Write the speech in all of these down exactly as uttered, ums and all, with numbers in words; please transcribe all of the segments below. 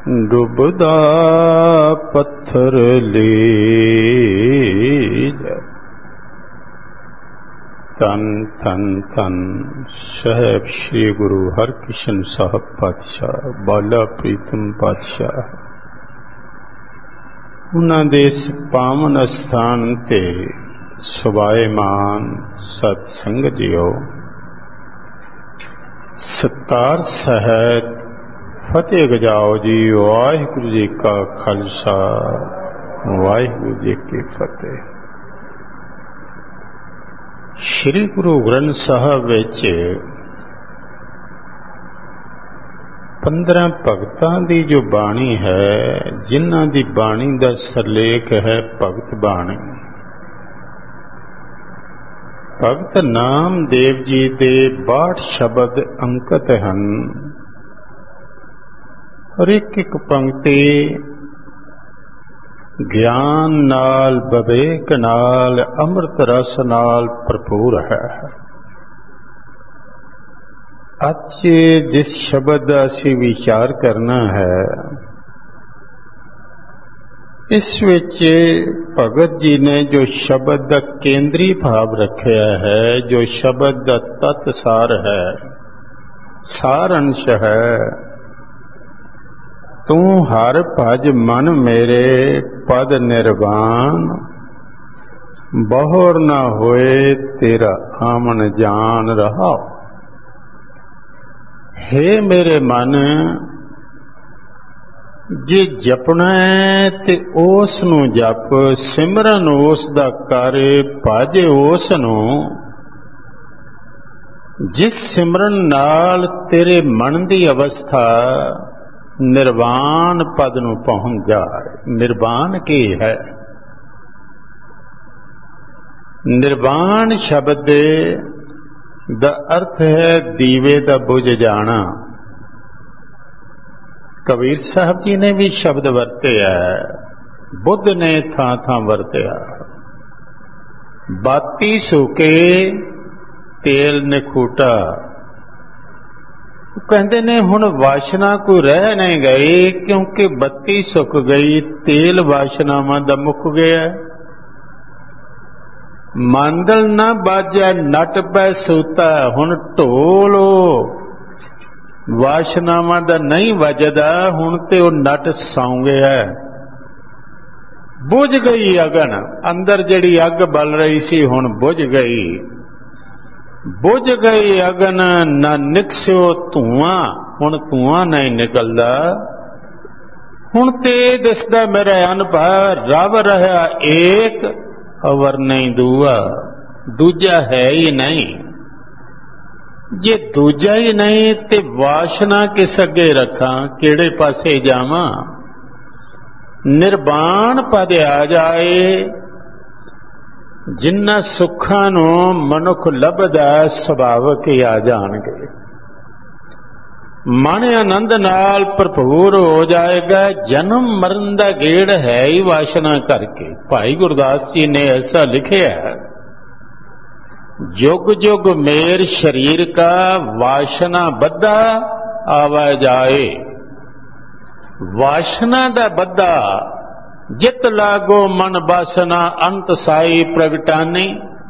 ਡੁੱਬਦਾ ਪੱਥਰ ਲੀਜ। ਧੰਨ ਧੰਨ ਧੰਨ ਸਾਹਿਬ ਸ੍ਰੀ ਗੁਰੂ ਹਰਿਕ੍ਰਿਸ਼ਨ ਸਾਹਿਬ ਪਾਤਸ਼ਾਹ, ਬਾਲਾ ਪ੍ਰੀਤਮ ਪਾਤਸ਼ਾਹ। ਉਹਨਾਂ ਦੇ ਇਸ ਪਾਵਨ ਅਸਥਾਨ ਤੇ ਸੁਭਾਏਮਾਨ ਸਤ ਸੰਗਤ ਜੀਓ, ਸਤਿਕਾਰ ਸਹਿਤ ਫਤਿਹ ਗਜਾਓ ਜੀ। ਵਾਹਿਗੁਰੂ ਜੀ ਕਾ ਖਾਲਸਾ, ਵਾਹਿਗੁਰੂ ਜੀ ਕੀ ਫਤਿਹ। ਸ਼੍ਰੀ ਗੁਰੂ ਗ੍ਰੰਥ ਸਾਹਿਬ ਵਿੱਚ ਪੰਦਰਾਂ ਭਗਤਾਂ ਦੀ ਜੋ ਬਾਣੀ ਹੈ, ਜਿਨ੍ਹਾਂ ਦੀ ਬਾਣੀ ਦਾ ਸਰਲੇਖ ਹੈ ਭਗਤ ਬਾਣੀ। ਭਗਤ ਨਾਮਦੇਵ ਜੀ ਦੇ ਬਾਹਠ ਸ਼ਬਦ ਅੰਕਿਤ ਹਨ। ਔਰ ਇੱਕ ਇੱਕ ਪੰਕਤੀ ਗਿਆਨ ਨਾਲ, ਵਿਵੇਕ ਨਾਲ, ਅੰਮ੍ਰਿਤ ਰਸ ਨਾਲ ਭਰਪੂਰ ਹੈ। ਅੱਜ ਜਿਸ ਸ਼ਬਦ ਦਾ ਅਸੀਂ ਵਿਚਾਰ ਕਰਨਾ ਹੈ, ਇਸ ਵਿੱਚ ਭਗਤ ਜੀ ਨੇ ਜੋ ਸ਼ਬਦ ਦਾ ਕੇਂਦਰੀ ਭਾਵ ਰੱਖਿਆ ਹੈ, ਜੋ ਸ਼ਬਦ ਦਾ ਤੱਤ ਸਾਰ ਹੈ, ਸਾਰ ਅੰਸ਼ ਹੈ, ਤੂੰ ਹਰ ਭਜ ਮਨ ਮੇਰੇ ਪਦ ਨਿਰਵਾਣ, ਬਹੁਰ ਨਾ ਹੋਏ ਤੇਰਾ ਆਮਨ ਜਾਨ ਰਹਾ। ਹੇ ਮੇਰੇ ਮਨ, ਜੇ ਜਪਣਾ ਹੈ ਤੇ ਉਸ ਨੂੰ ਜਪ, ਸਿਮਰਨ ਉਸ ਦਾ ਕਰ, ਭਜ ਉਸ ਨੂੰ ਜਿਸ ਸਿਮਰਨ ਨਾਲ ਤੇਰੇ ਮਨ ਦੀ ਅਵਸਥਾ ਨਿਰਵਾਣ ਪਦ ਨੂੰ ਪਹੁੰਚ ਜਾਏ। ਨਿਰਵਾਣ ਕੀ ਹੈ? ਨਿਰਵਾਣ ਸ਼ਬਦ ਦਾ ਅਰਥ ਹੈ ਦੀਵੇ ਦਾ ਬੁਝ ਜਾਣਾ। ਕਬੀਰ ਸਾਹਿਬ ਜੀ ਨੇ ਵੀ ਸ਼ਬਦ ਵਰਤਿਆ, ਬੁੱਧ ਨੇ ਥਾਂ ਥਾਂ ਵਰਤਿਆ। ਬਾਤੀ ਸੁਕੇ ਤੇਲ ਨਿਖੂਟਾ। ਕਹਿੰਦੇ ਨੇ ਹੁਣ ਵਾਸ਼ਨਾ ਕੋਈ ਰਹਿ ਨਹੀਂ ਗਈ, ਕਿਉਂਕਿ ਬੱਤੀ ਸੁੱਕ ਗਈ, ਤੇਲ ਵਾਸ਼ਨਾਵਾਂ ਦਾ ਮੁੱਕ ਗਿਆ। ਮੰਦਲ ਨਾ ਬਾਜਾ ਨਟ ਪੈ ਸੂਤਾ। ਹੁਣ ਢੋਲੋ ਵਾਸ਼ਨਾਵਾਂ ਦਾ ਨਹੀਂ ਵੱਜਦਾ, ਹੁਣ ਤੇ ਉਹ ਨਟ ਸੌਂ ਗਿਆ। ਬੁਝ ਗਈ ਅਗਨ, ਅੰਦਰ ਜਿਹੜੀ ਅੱਗ ਬਲ ਰਹੀ ਸੀ ਹੁਣ ਬੁਝ ਗਈ। ਬੁਝ ਗਈ ਅਗਨ ਨਾ ਨਿਕਸਿਓ ਧੂਆਂ, ਹੁਣ ਧੂਆਂ ਨਹੀਂ ਨਿਕਲਦਾ। ਹੁਣ ਤੇ ਦਿਸਦਾ ਮੇਰਾ ਅਨਭਵ, ਰੱਬ ਰਹਾ ਏਕ ਅਵਰ ਨਹੀਂ ਦੂਆ। ਦੂਜਾ ਹੈ ਹੀ ਨਹੀਂ। ਜੇ ਦੂਜਾ ਹੀ ਨਹੀਂ ਤੇ ਵਾਸ਼ਨਾ ਕਿਸ ਅੱਗੇ ਰੱਖਾਂ, ਕਿਹੜੇ ਪਾਸੇ ਜਾਵਾਂ? ਨਿਰਵਾਣ ਪਦ ਆ ਜਾਏ, ਜਿਨ੍ਹਾਂ ਸੁੱਖਾਂ ਨੂੰ ਮਨੁੱਖ ਲੱਭਦਾ ਸੁਭਾਵਕ ਹੀ ਆ ਜਾਣਗੇ। ਮਨ ਆਨੰਦ ਨਾਲ ਭਰਪੂਰ ਹੋ ਜਾਏਗਾ। ਜਨਮ ਮਰਨ ਦਾ ਗੇੜ ਹੈ ਹੀ ਵਾਸ਼ਨਾ ਕਰਕੇ। ਭਾਈ ਗੁਰਦਾਸ ਜੀ ਨੇ ਐਸਾ ਲਿਖਿਆ, जुग जुग मेर शरीर का वासना बद्धा आवा जाए। वासना दा बद्धा जित लागो मन बासना अंत साई प्रगटानी।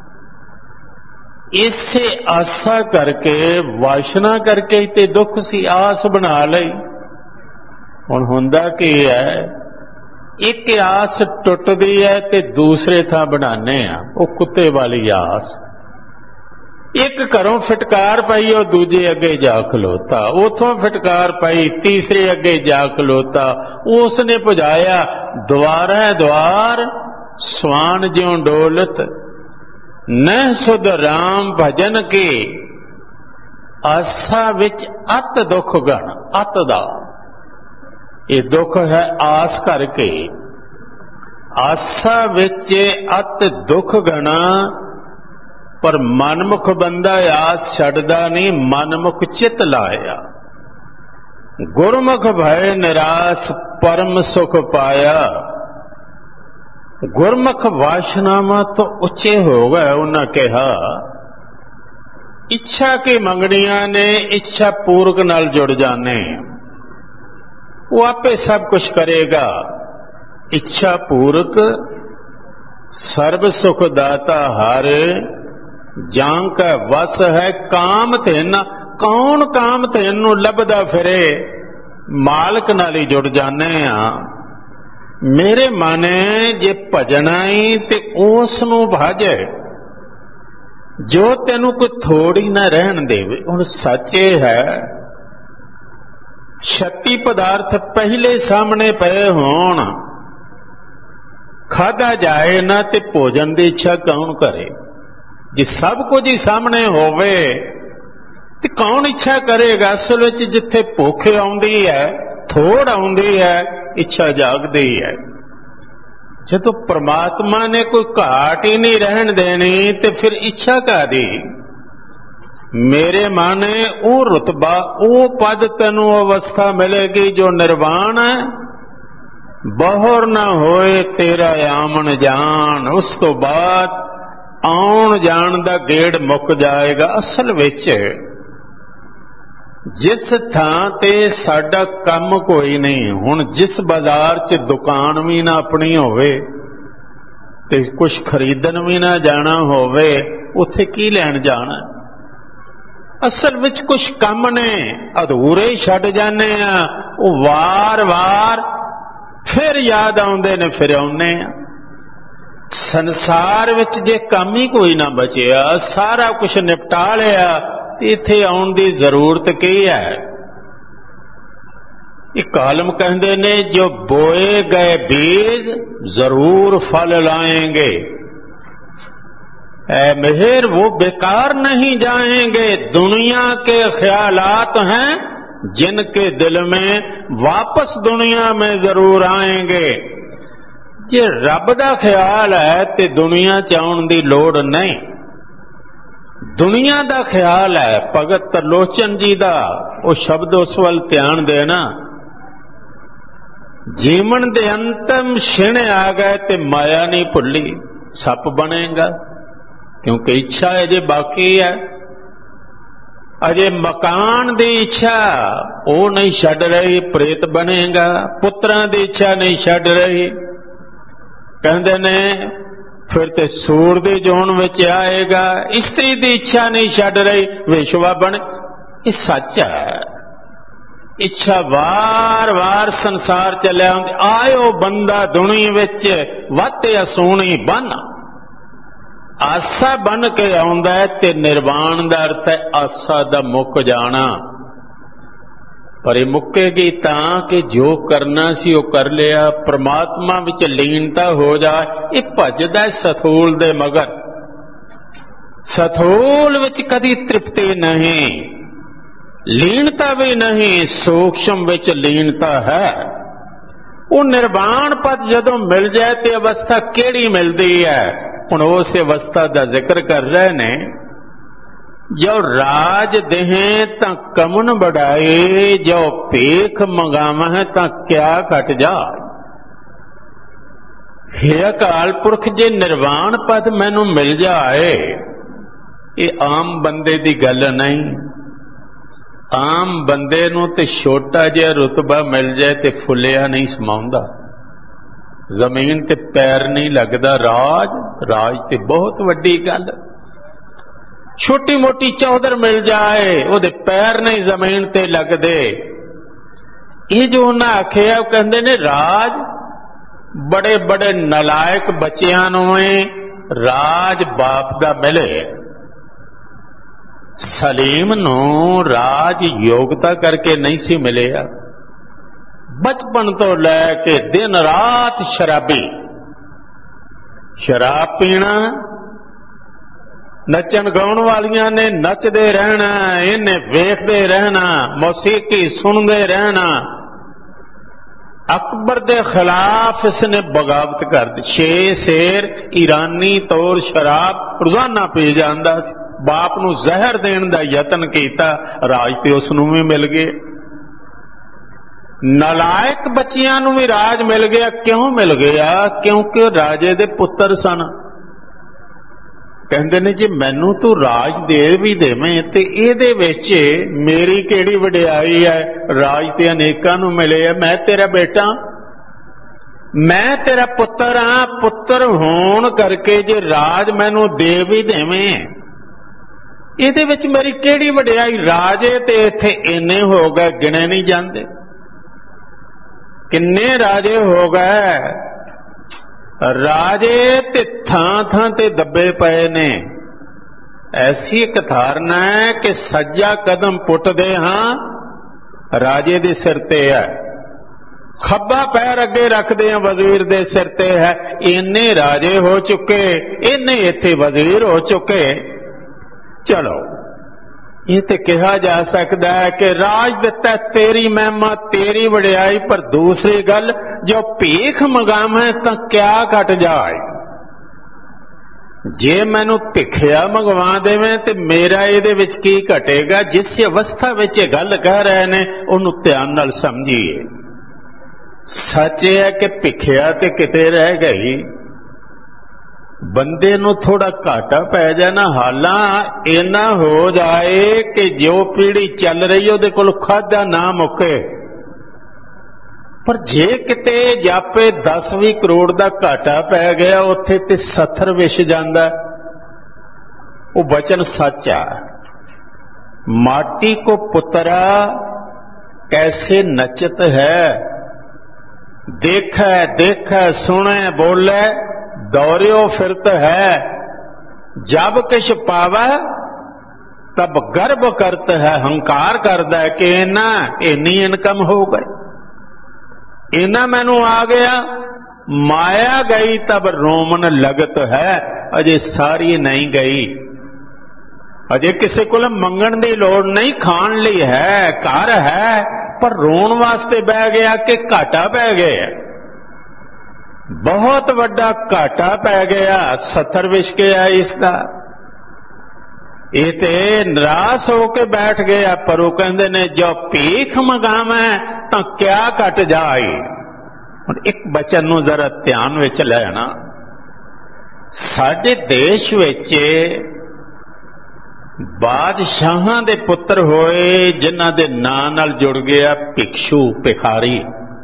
इसे आशा करके, वासना करके ते दुख सी आस बना लई। हुण हुंदा की है, एक आस टुटदी है ते दूसरे थां बनाने आ, वो कुत्ते वाली आस। एक घरों फिटकार पाई, वो दूजे अगे जा खलोता। उथों फिटकार पाई, तीसरे अगे जा खलोता। उसने पुजाया द्वारा द्वार, स्वान ज्यों डोलत। न सुध राम भजन के, आसा विच अत दुख गण। अत दा ये दुख है आस करके। आसा विच अत दुख गणा, पर मनमुख बंदा आस छड्डदा नहीं, मनमुख चित लाया। गुरमुख भय निराश, परम सुख पाया। गुरमुख वासनावां तो उच्चे हो गए। उन्हें कहा इच्छा की मंगनियां ने इच्छा पूर्वक नाल जुड़ जाने। वो आपे सब कुछ करेगा। इच्छा पूरक सर्व सुख दाता हर, जां का वस है काम तेन। कौन काम तेन नूं लभदा फिरे, मालक नाल ही जुड़ जाने आ। मेरे माने जे भजना ही ते उस नूं भज जो तेनू कोई थोड़ी ना रहन देवे। हुण सच ये है, छत्ती पदार्थ पहले सामने पए होण, खाधा जाए ना ते भोजन की इच्छा कौन करे। जे सब कुछ ही सामने होवे ते कौन इच्छा करेगा। असल विच जिथे भुख आउंदी है, थोड़ आउंदी है, इच्छा जागदी है। जदों परमात्मा ने कोई घाट ही नहीं रहन देनी ते फिर इच्छा कादी। मेरे माने वो रुतबा, वो पद तेनू अवस्था मिलेगी जो निर्वाण है। बहुर न होए तेरा आमन जान, उस तो बाद आउण जान दा गेड़ मुक जाएगा। असल विच जिस थां ते साडा कम कोई नहीं, हुण जिस बाजार च दुकान भी ना अपनी होवे ते कुछ खरीदन भी ना जाना होवे, उत्थे की लैण जाना। असल विच कुछ कम ने अधूरे छड्ड जाने आ, वो वार वार फिर याद आउंदे ने, फिर आउने आ। संसार विच जे काम ही कोई ना बचिया, सारा कुछ निपटा लिया, इत्थे आउण दी जरूरत की है। एक कालम कहते ने, जो बोए गए बीज जरूर फल लाएंगे। ऐ मेहर वो बेकार नहीं जाएंगे। दुनिया के ख्यालात हैं जिनके दिल में, वापस दुनिया में जरूर आएंगे। जे रब दा ख्याल है ते दुनिया च आउण दी लोड़ नहीं। दुनिया दा ख्याल है, भगत तरलोचन जी दा वो शब्द उस वल ध्यान देना। जीवन दे अंतम क्षण आ गए ते माया नहीं भुली, सप बनेगा, क्योंकि इच्छा अजे बाकी है। अजे मकान दी इच्छा वो नहीं छड्ड रही, प्रेत बनेगा। पुत्रां दी इच्छा नहीं छड्ड रही, कहंदे ने फिर ते सूर दी जोन विच आएगा। स्त्री दी इच्छा नहीं छड्ड रही, विश्वा बने। ये सच है। इच्छा वार वार संसार चलिया आउंदी। आयो बंदा दुनिया विच वाते सोहणी बन, आसा बन के आउंदा है। ते निर्वाण दा अर्थ है आसा दा मुक जाना। पर ये मुक्केगी तां कि जो करना सी वो कर लिया, परमात्मा विच लीनता हो जाए। ये भजदा सथूल दे मगर, सथूल विच कदी तृप्ति नहीं, लीनता भी नहीं, सूक्ष्म विच लीनता है। वो निर्वाण पद जदों मिल जाए तो अवस्था केड़ी मिलती है। हुण उस अवस्था का जिक्र कर रहे ने, जो राज देहें तां कमन बढ़ाए, जो पेख मंगावह तां क्या घट जाए। हे अकाल पुरख, जे निर्वाण पद मैनू मिल जाए, ये आम बंदे दी गल नहीं। आम बंदे नू ते छोटा जिहा रुतबा मिल जाए ते फुलिया नहीं समाउंदा, जमीन ते पैर नहीं लगदा। राज राज ते बहुत वड्डी गल। छोटी मोटी चौधर मिल जाए, उहदे पैर नहीं जमीन ते लगदे। ये जो उन्हें आखिया, कहंदे ने राज बड़े बड़े नलायक बच्चियां नूं राज बाप दा मिले। सलीम नूं राज योग्यता करके नहीं सी मिलिया। बचपन तो लैके दिन रात शराबी, शराब पीना, नचन गाउण वालियां ने नचदे रहना, इन्हें वेखदे रहना, मौसीकी सुनदे रहना। अकबर दे खिलाफ इसने बगावत कर दी। छे शेर ईरानी तौर शराब रोजाना पी जांदा सी। बाप नूं जहर देण दा यतन कीता, राज ते उस नूं भी मिल गए। नलायक बच्चियां नूं भी राज मिल गया। क्यों मिल गया? क्योंकि राजे दे पुत्र सन। ਕਹਿੰਦੇ ਨੇ ਜੇ ਮੈਨੂੰ ਤੂੰ ਰਾਜ ਦੇ ਵੀ ਦੇਵੇਂ ਤੇ ਇਹਦੇ ਵਿੱਚ ਮੇਰੀ ਕਿਹੜੀ ਵਡਿਆਈ ਹੈ? ਰਾਜ ਤੇ ਅਨੇਕਾਂ ਨੂੰ ਮਿਲੇ ਆ, ਮੈਂ ਤੇਰਾ ਬੇਟਾ, ਮੈਂ ਤੇਰਾ ਪੁੱਤਰ ਹਾਂ। ਪੁੱਤਰ ਹੋਣ ਕਰਕੇ ਜੇ ਰਾਜ ਮੈਨੂੰ ਦੇ ਵੀ ਦੇਵੇਂ ਇਹਦੇ ਵਿੱਚ ਮੇਰੀ ਕਿਹੜੀ ਵਡਿਆਈ? ਰਾਜੇ ਤੇ ਇੱਥੇ ਇੰਨੇ ਹੋ ਗਏ ਗਿਣੇ ਨਹੀਂ ਜਾਂਦੇ। ਕਿੰਨੇ ਰਾਜੇ ਹੋ ਗਏ? ਰਾਜੇ ਤੇ ਥਾਂ ਥਾਂ ਤੇ ਦੱਬੇ ਪਏ ਨੇ। ਐਸੀ ਇੱਕ ਧਾਰਨਾ ਹੈ ਕਿ ਸੱਜਾ ਕਦਮ ਪੁੱਟਦੇ ਹਾਂ ਰਾਜੇ ਦੇ ਸਿਰ ਤੇ ਹੈ, ਖੱਬਾ ਪੈਰ ਅੱਗੇ ਰੱਖਦੇ ਹਾਂ ਵਜ਼ੀਰ ਦੇ ਸਿਰ ਤੇ ਹੈ। ਇੰਨੇ ਰਾਜੇ ਹੋ ਚੁੱਕੇ, ਇੰਨੇ ਇੱਥੇ ਵਜ਼ੀਰ ਹੋ ਚੁੱਕੇ। ਚਲੋ ਇਹ ਤੇ ਕਿਹਾ ਜਾ ਸਕਦਾ ਹੈ ਕਿ ਰਾਜ ਦਿੱਤਾ ਤੇਰੀ ਮਹਿਮਾ, ਤੇਰੀ ਵਡਿਆਈ, ਪਰ ਦੂਸਰੀ ਗੱਲ ਜੋ ਭੀਖ ਮੰਗਾਵੇਂ ਤਾਂ ਕਿਆ ਘਟ ਜਾਏ। ਜੇ ਮੈਨੂੰ ਭਿੱਖਿਆ ਮੰਗਵਾ ਦੇਵੇਂ ਤੇ ਮੇਰਾ ਇਹਦੇ ਵਿੱਚ ਕੀ ਘਟੇਗਾ? ਜਿਸ ਅਵਸਥਾ ਵਿੱਚ ਇਹ ਗੱਲ ਕਹਿ ਰਹੇ ਨੇ ਉਹਨੂੰ ਧਿਆਨ ਨਾਲ ਸਮਝੀਏ। ਸੱਚ ਹੈ ਕਿ ਭਿੱਖਿਆ ਤੇ ਕਿਤੇ ਰਹਿ ਗਈ, ਬੰਦੇ ਨੂੰ ਥੋੜਾ ਘਾਟਾ ਪੈ ਜਾਣਾ, ਹਾਲਾਂ ਇੰਨਾ ਹੋ ਜਾਏ ਕਿ ਜੋ ਪੀੜੀ ਚੱਲ ਰਹੀ ਉਹਦੇ ਕੋਲ ਖਾਧਾ ਨਾ ਮੁੱਕੇ। ਪਰ ਜੇ ਕਿਤੇ ਜਾਪੇ ਦਸ ਵੀਹ ਕਰੋੜ ਦਾ ਘਾਟਾ ਪੈ ਗਿਆ, ਉੱਥੇ ਤੇ ਸੱਥਰ ਵਿਛ ਜਾਂਦਾ। ਉਹ ਬਚਨ ਸੱਚ ਆ। ਮਾਟੀ ਕੋ ਪੁੱਤਰਾ कैसे नचत है, देखै देखै सुनै बोलै दौड़ियो फिरत है। जब किश पावै तब गर्व करत है, हंकार करदा है कि इना इन्नी इनकम हो गई, इना मैनू आ गया। माया गई तब रोमन लगत है, अजे सारी नहीं गई। अजे किसी को मंगण की लोड़ नहीं, खाण लई है, घर है, पर रोण वास्ते बह गया कि घाटा पै गया, बहुत वड्डा घाटा पै गया, सत्तर विछ गया इसका। ये ते निराश होके बैठ गया। पर वो कहते ने जो भीख मंगावे तो क्या घट जाए। हुण एक बचन नूं जरा ध्यान विच लेना। साडे देश विच बादशाहां दे पुत्र होए जिन्हां दे नां नाल जुड़ गया भिक्षु भिखारी।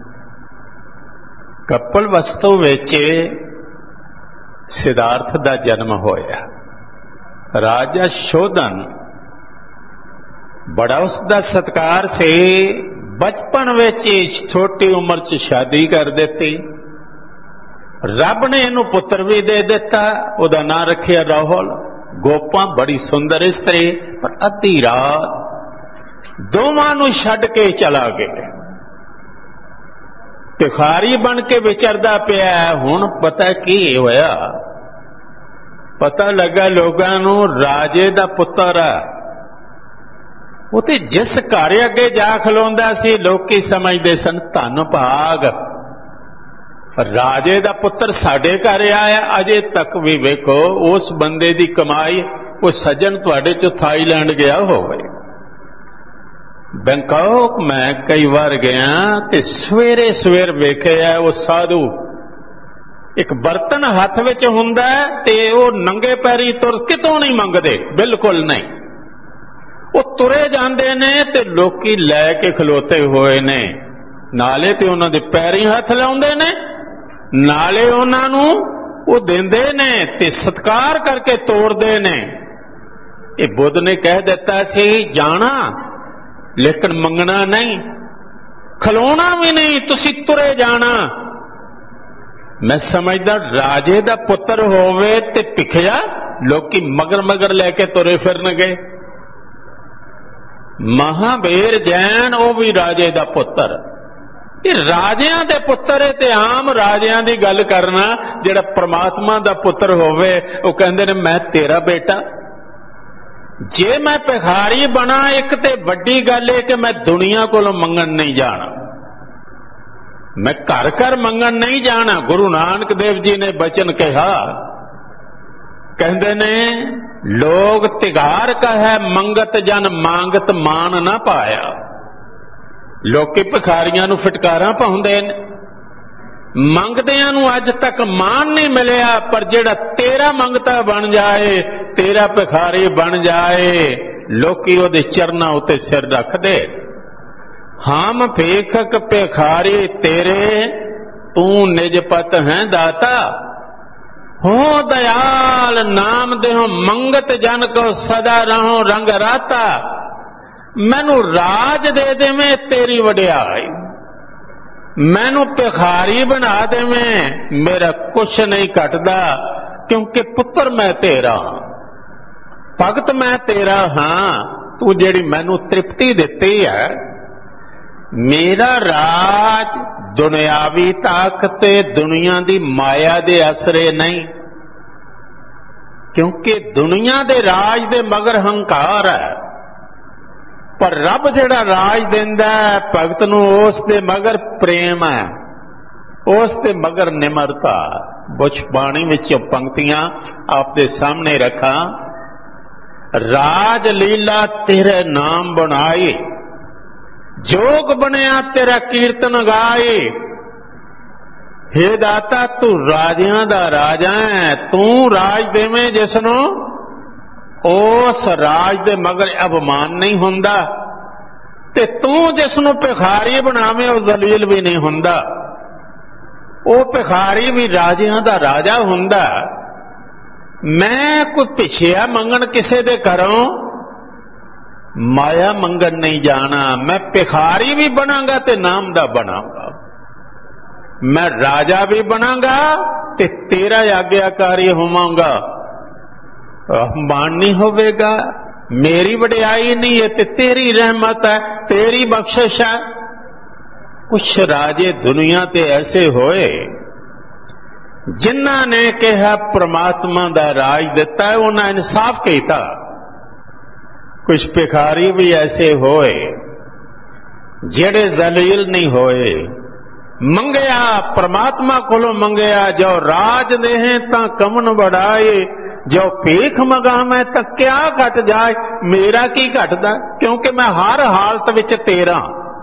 कपिलवस्तु विच सिद्धार्थ दा जन्म होया। राजा शोधन बड़ा उसका सत्कार से, बचपन विच छोटी उम्र च शादी कर देती। रब ने इनू पुत्र भी दे दिता, उहदा नां रखिया राहुल। गोपा बड़ी सुंदर स्त्री, पर अद्धी रात दोवां नूं छड्ड के चला गया। भिखारी बन के विचरदा पिया। हुण पता की होया, पता लगा लोगों नूं राजे दा पुत्र है। वो ते जिस घर अगे जा खलोंदा सी लोकी समझदे सन धन भाग, राजे दा पुत्र साडे घर आया। अजे तक भी वेखो उस बंदे दी कमाई कोई सज्जन तुहाडे चों थाईलैंड गया होवे। बैंकॉक मैं कई बार गया ते सवेरे सवेर वेखिया वो साधु एक बर्तन हथ विच हुंदा ते वो नंगे पैरी तुर कितों नहीं मंगदे, बिल्कुल नहीं। वो तुरे जांदे ने ते लोकी लै के खलोते होए ने, नाले ते उन्हां दे पैरी हथ लाउंदे ने, नाले उन्हां नूं वो देंदे ने ते सत्कार करके तोड़दे ने। ये बुद्ध ने कह दिता सी जाना लेकिन मंगना नहीं, खलोना भी नहीं, तुसी तुरे जाना। मैं समझदा राजे दा पुत्र होवे ते भिखिया लोकी मगर मगर लेके तुरे फिरनगे। महावीर जैन वो भी राजे दा पुत्र, ये राजियां दे पुत्र है ते आम राजियां दी गल करना। जिहड़ा परमात्मा दा पुत्र होवे वो कहंदे ने मैं तेरा बेटा। जे मैं भिखारी बना एक ते वड्डी गल है कि मैं दुनिया कोलों मंगण नहीं जाना, मैं घर घर मंगण नहीं जाना। गुरु नानक देव जी ने बचन कहा, कहंदे ने लोग तिगार कहे मंगत जन मांगत मान ना पाया। लोकी भिखारियां नूं फटकारां पाउंदे ने, ਮੰਗਦਿਆਂ ਨੂੰ ਅੱਜ ਤੱਕ ਮਾਣ ਨਹੀਂ ਮਿਲਿਆ, ਪਰ ਜਿਹੜਾ ਤੇਰਾ ਮੰਗਤਾ ਬਣ ਜਾਏ, ਤੇਰਾ ਭਿਖਾਰੀ ਬਣ ਜਾਏ, ਲੋਕੀ ਉਹਦੇ ਚਰਨਾਂ ਉੱਤੇ ਸਿਰ ਰੱਖਦੇ। ਹਮ ਭੇਖਕ ਭਿਖਾਰੀ ਤੇਰੇ, ਤੂੰ ਨਿਜ ਪਤ ਹੈ ਦਾਤਾ। ਹੋ दयाल नाम देहो मंगत जन को सदा रहो रंग राता। मैनू राज दे देवें तेरी वड्याई, मैनू भिखारी बना देवें मेरा कुछ नहीं घटदा, क्योंकि पुत्र मैं तेरा, भगत मैं तेरा हाँ। तू जेड़ी मैनू तृप्ति दिती है, मेरा राज दुनियावी ताकत दुनिया दी माया दे असरे नहीं, क्योंकि दुनिया दे राज दे मगर हंकार है, पर रब जेड़ा राज देंदा है भगत नूं उस दे मगर प्रेम है, उस दे मगर निमरता। बुछ बाणी विचों पंक्तियां आपदे सामने रखा। राज लीला तेरे नाम बनाई, जोग बनया तेरा कीर्तन गाए। हे दाता तू राजियां दा राजा है, तू राज देवें जिसनों उस राज दे मगर अभिमान नहीं हुंदा, ते तू जिसनों भिखारी बनावे उस जलील भी नहीं हुंदा। वो भिखारी भी राजियां दा राजा हुंदा। मैं कोई भिछिया मंगण किसे दे घरों माया मंगन नहीं जाना। मैं भिखारी भी बनांगा ते नाम दा बनांगा, मैं राजा भी बनांगा ते तेरा आज्ञाकारी होवांगा। मान नहीं होवेगा, मेरी वड्याई नहीं है ते तेरी रहमत है, तेरी बख्शिश है। कुछ राजे दुनिया ते ऐसे होए जिन्हां ने कहा परमात्मा दा राज दिता है, उन्हें इंसाफ किया। कुछ भिखारी भी ऐसे होए जेड़े जलील नहीं होए, मंगया परमात्मा कोलों मंगया। जो राज देहे तां कमन बढ़ाए, जो भीख मंगावे तां क्या घट जाए, मेरा की घटदा, क्योंकि मैं हर हालत विच तेरा।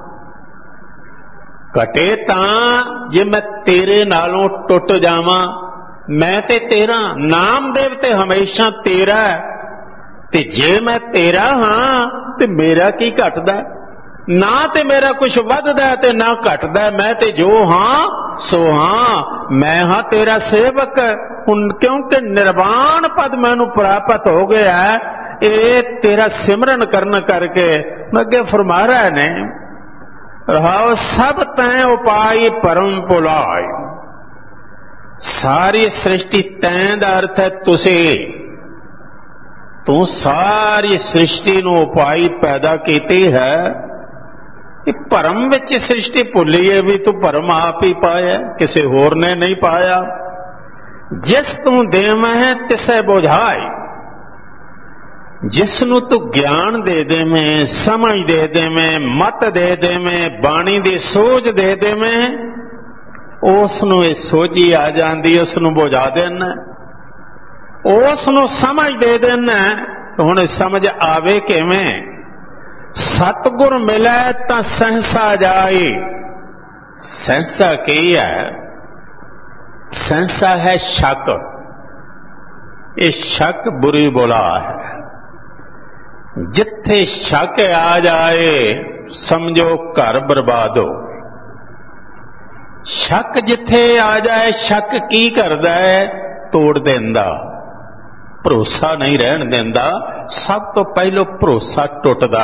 घटे तां जे मैं तेरे नालों टुट जावां, मैं ते तेरा। नामदेव ते हमेशा तेरा है, ते जे मैं तेरा हाँ ते मेरा की घटदा, ना ते मेरा कुछ वधदा ते ना घटदा। मैं ते जो हाँ सो हाँ, मैं हाँ तेरा सेवक। हुण क्योंकि निर्वाण पद मैनू प्राप्त हो गया है, ये तेरा सिमरन करन करके। अगे फरमा रहे ने रहाओ सब तैं उपाय परम भुलाए। सारी सृष्टि तैं दा अर्थ है तुसी। तू सारी सृष्टि नू उपाय पैदा कीती है। भरम विच सृष्टि भुली है भी तू भरम आप ही पाया, किसी होर ने नहीं पाया। जिस तू देवै तिसे बुझाए, जिसनू तू ज्ञान दे देवें, समझ दे देवें, मत दे देवें, बाणी दी सोच दे देवें, उसनू ये सोझी आ जाती, उसनू बुझा देना। उसनू समझ दे देना। हुण समझ आवे किवें? सतगुर मिले तां सहसा जाए। सहसा की है? सहसा है शक। ये शक बुरी बुला है। जिथे शक आ जाए समझो घर बर्बाद हो। शक जिथे आ जाए, शक की करदा है? तोड़ देंदा, भरोसा नहीं रहन देंदा। सब तो पहलो भरोसा टुटदा।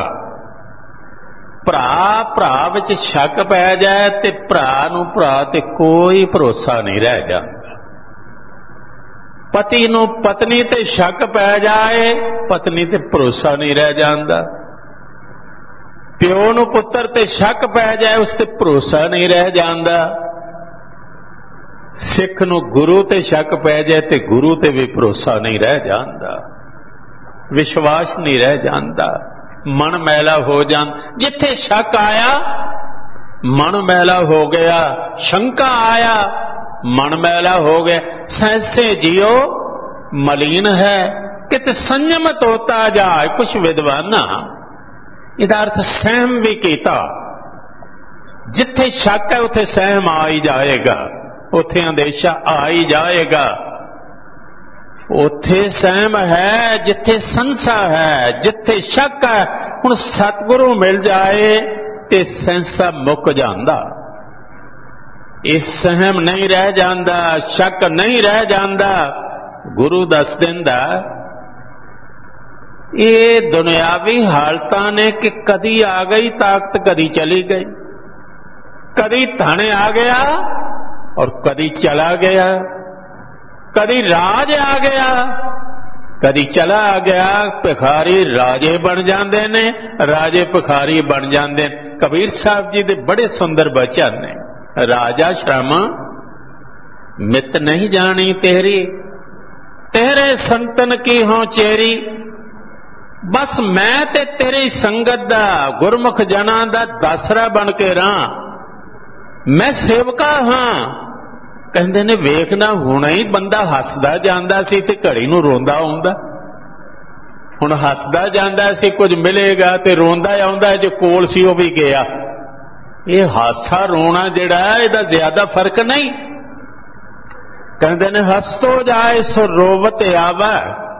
भरा भरा विच शक पै जाए ते भरा नूं भरा ते कोई भरोसा नहीं रह जाता। पति नूं पत्नी ते शक पै जाए, पत्नी ते भरोसा नहीं रह जाता। प्यो नूं पुत्र ते शक पै जाए, उस ते भरोसा नहीं रह जाता। सिख नूं गुरु ते शक पै जाए ते गुरु ते भी भरोसा नहीं रह जाता। विश्वास नहीं रह जाता। मन मैला हो जान। जिथे शक आया मन मैला हो गया, शंका आया मन मैला हो गया। सहसे जियो मलिन है, कित संयमत होता जाए। कुछ विद्वाना इहदा अर्थ सहम भी कीता। जिथे शक है उथे सहम आ ही जाएगा। ਉੱਥੇ ਅੰਦੇਸ਼ਾ ਆ ਹੀ ਜਾਏਗਾ। ਉੱਥੇ ਸਹਿਮ ਹੈ ਜਿੱਥੇ ਸੰਸਾ ਹੈ, ਜਿੱਥੇ ਸ਼ੱਕ ਹੈ। ਹੁਣ ਸਤਿਗੁਰੂ ਮਿਲ ਜਾਏ ਤੇ ਸੰਸਾ ਮੁੱਕ ਜਾਂਦਾ। ਇਹ ਸਹਿਮ ਨਹੀਂ ਰਹਿ ਜਾਂਦਾ, ਸ਼ੱਕ ਨਹੀਂ ਰਹਿ ਜਾਂਦਾ। ਗੁਰੂ ਦੱਸ ਦਿੰਦਾ ਇਹ ਦੁਨਿਆਵੀ ਹਾਲਤਾਂ ਨੇ ਕਿ ਕਦੀ ਆ ਗਈ ਤਾਕਤ, ਕਦੀ ਚਲੀ ਗਈ, ਕਦੀ ਧਨ ਆ ਗਿਆ ਔਰ ਕਦੀ ਚਲਾ ਗਿਆ, ਕਦੀ ਰਾਜ ਆ ਗਿਆ ਕਦੀ ਚਲਾ ਆ ਗਿਆ। ਭਿਖਾਰੀ ਰਾਜੇ ਬਣ ਜਾਂਦੇ ਨੇ, ਰਾਜੇ ਭਿਖਾਰੀ ਬਣ ਜਾਂਦੇ ਨੇ। ਕਬੀਰ ਸਾਹਿਬ ਜੀ ਦੇ ਬੜੇ ਸੁੰਦਰ ਬਚਨ ਨੇ। ਰਾਜਾ ਸ਼ਰਮ ਮਿਤ ਨਹੀਂ ਜਾਣੀ ਤੇਰੀ, ਤੇਰੇ ਸੰਤਨ ਕੀ ਹੋਂ ਚੇਰੀ। ਬਸ ਮੈਂ ਤੇ ਤੇਰੀ ਸੰਗਤ ਦਾ, ਗੁਰਮੁਖ ਜਨਾਂ ਦਾ ਦਾਸਰਾ ਬਣ ਕੇ ਰਹਾਂ। ਮੈਂ ਸੇਵਕਾ ਹਾਂ। ਕਹਿੰਦੇ ਨੇ ਵੇਖਣਾ ਹੁਣੇ ਹੀ ਬੰਦਾ ਹੱਸਦਾ ਜਾਂਦਾ ਸੀ ਤੇ ਘੜੀ ਨੂੰ ਰੋਂਦਾ ਆਉਂਦਾ। ਹੁਣ ਹੱਸਦਾ ਜਾਂਦਾ ਸੀ ਕੁਝ ਮਿਲੇਗਾ ਤੇ ਰੋਂਦਾ ਆਉਂਦਾ, ਜੇ ਕੋਲ ਸੀ ਉਹ ਵੀ ਗਿਆ। ਇਹ ਹਾਸਾ ਰੋਣਾ ਜਿਹੜਾ ਇਹਦਾ ਜ਼ਿਆਦਾ ਫਰਕ ਨਹੀਂ। ਕਹਿੰਦੇ ਨੇ ਹੱਸ ਤੋ ਜਾਏ ਸੋ ਰੋਵਤ ਆਵੈ,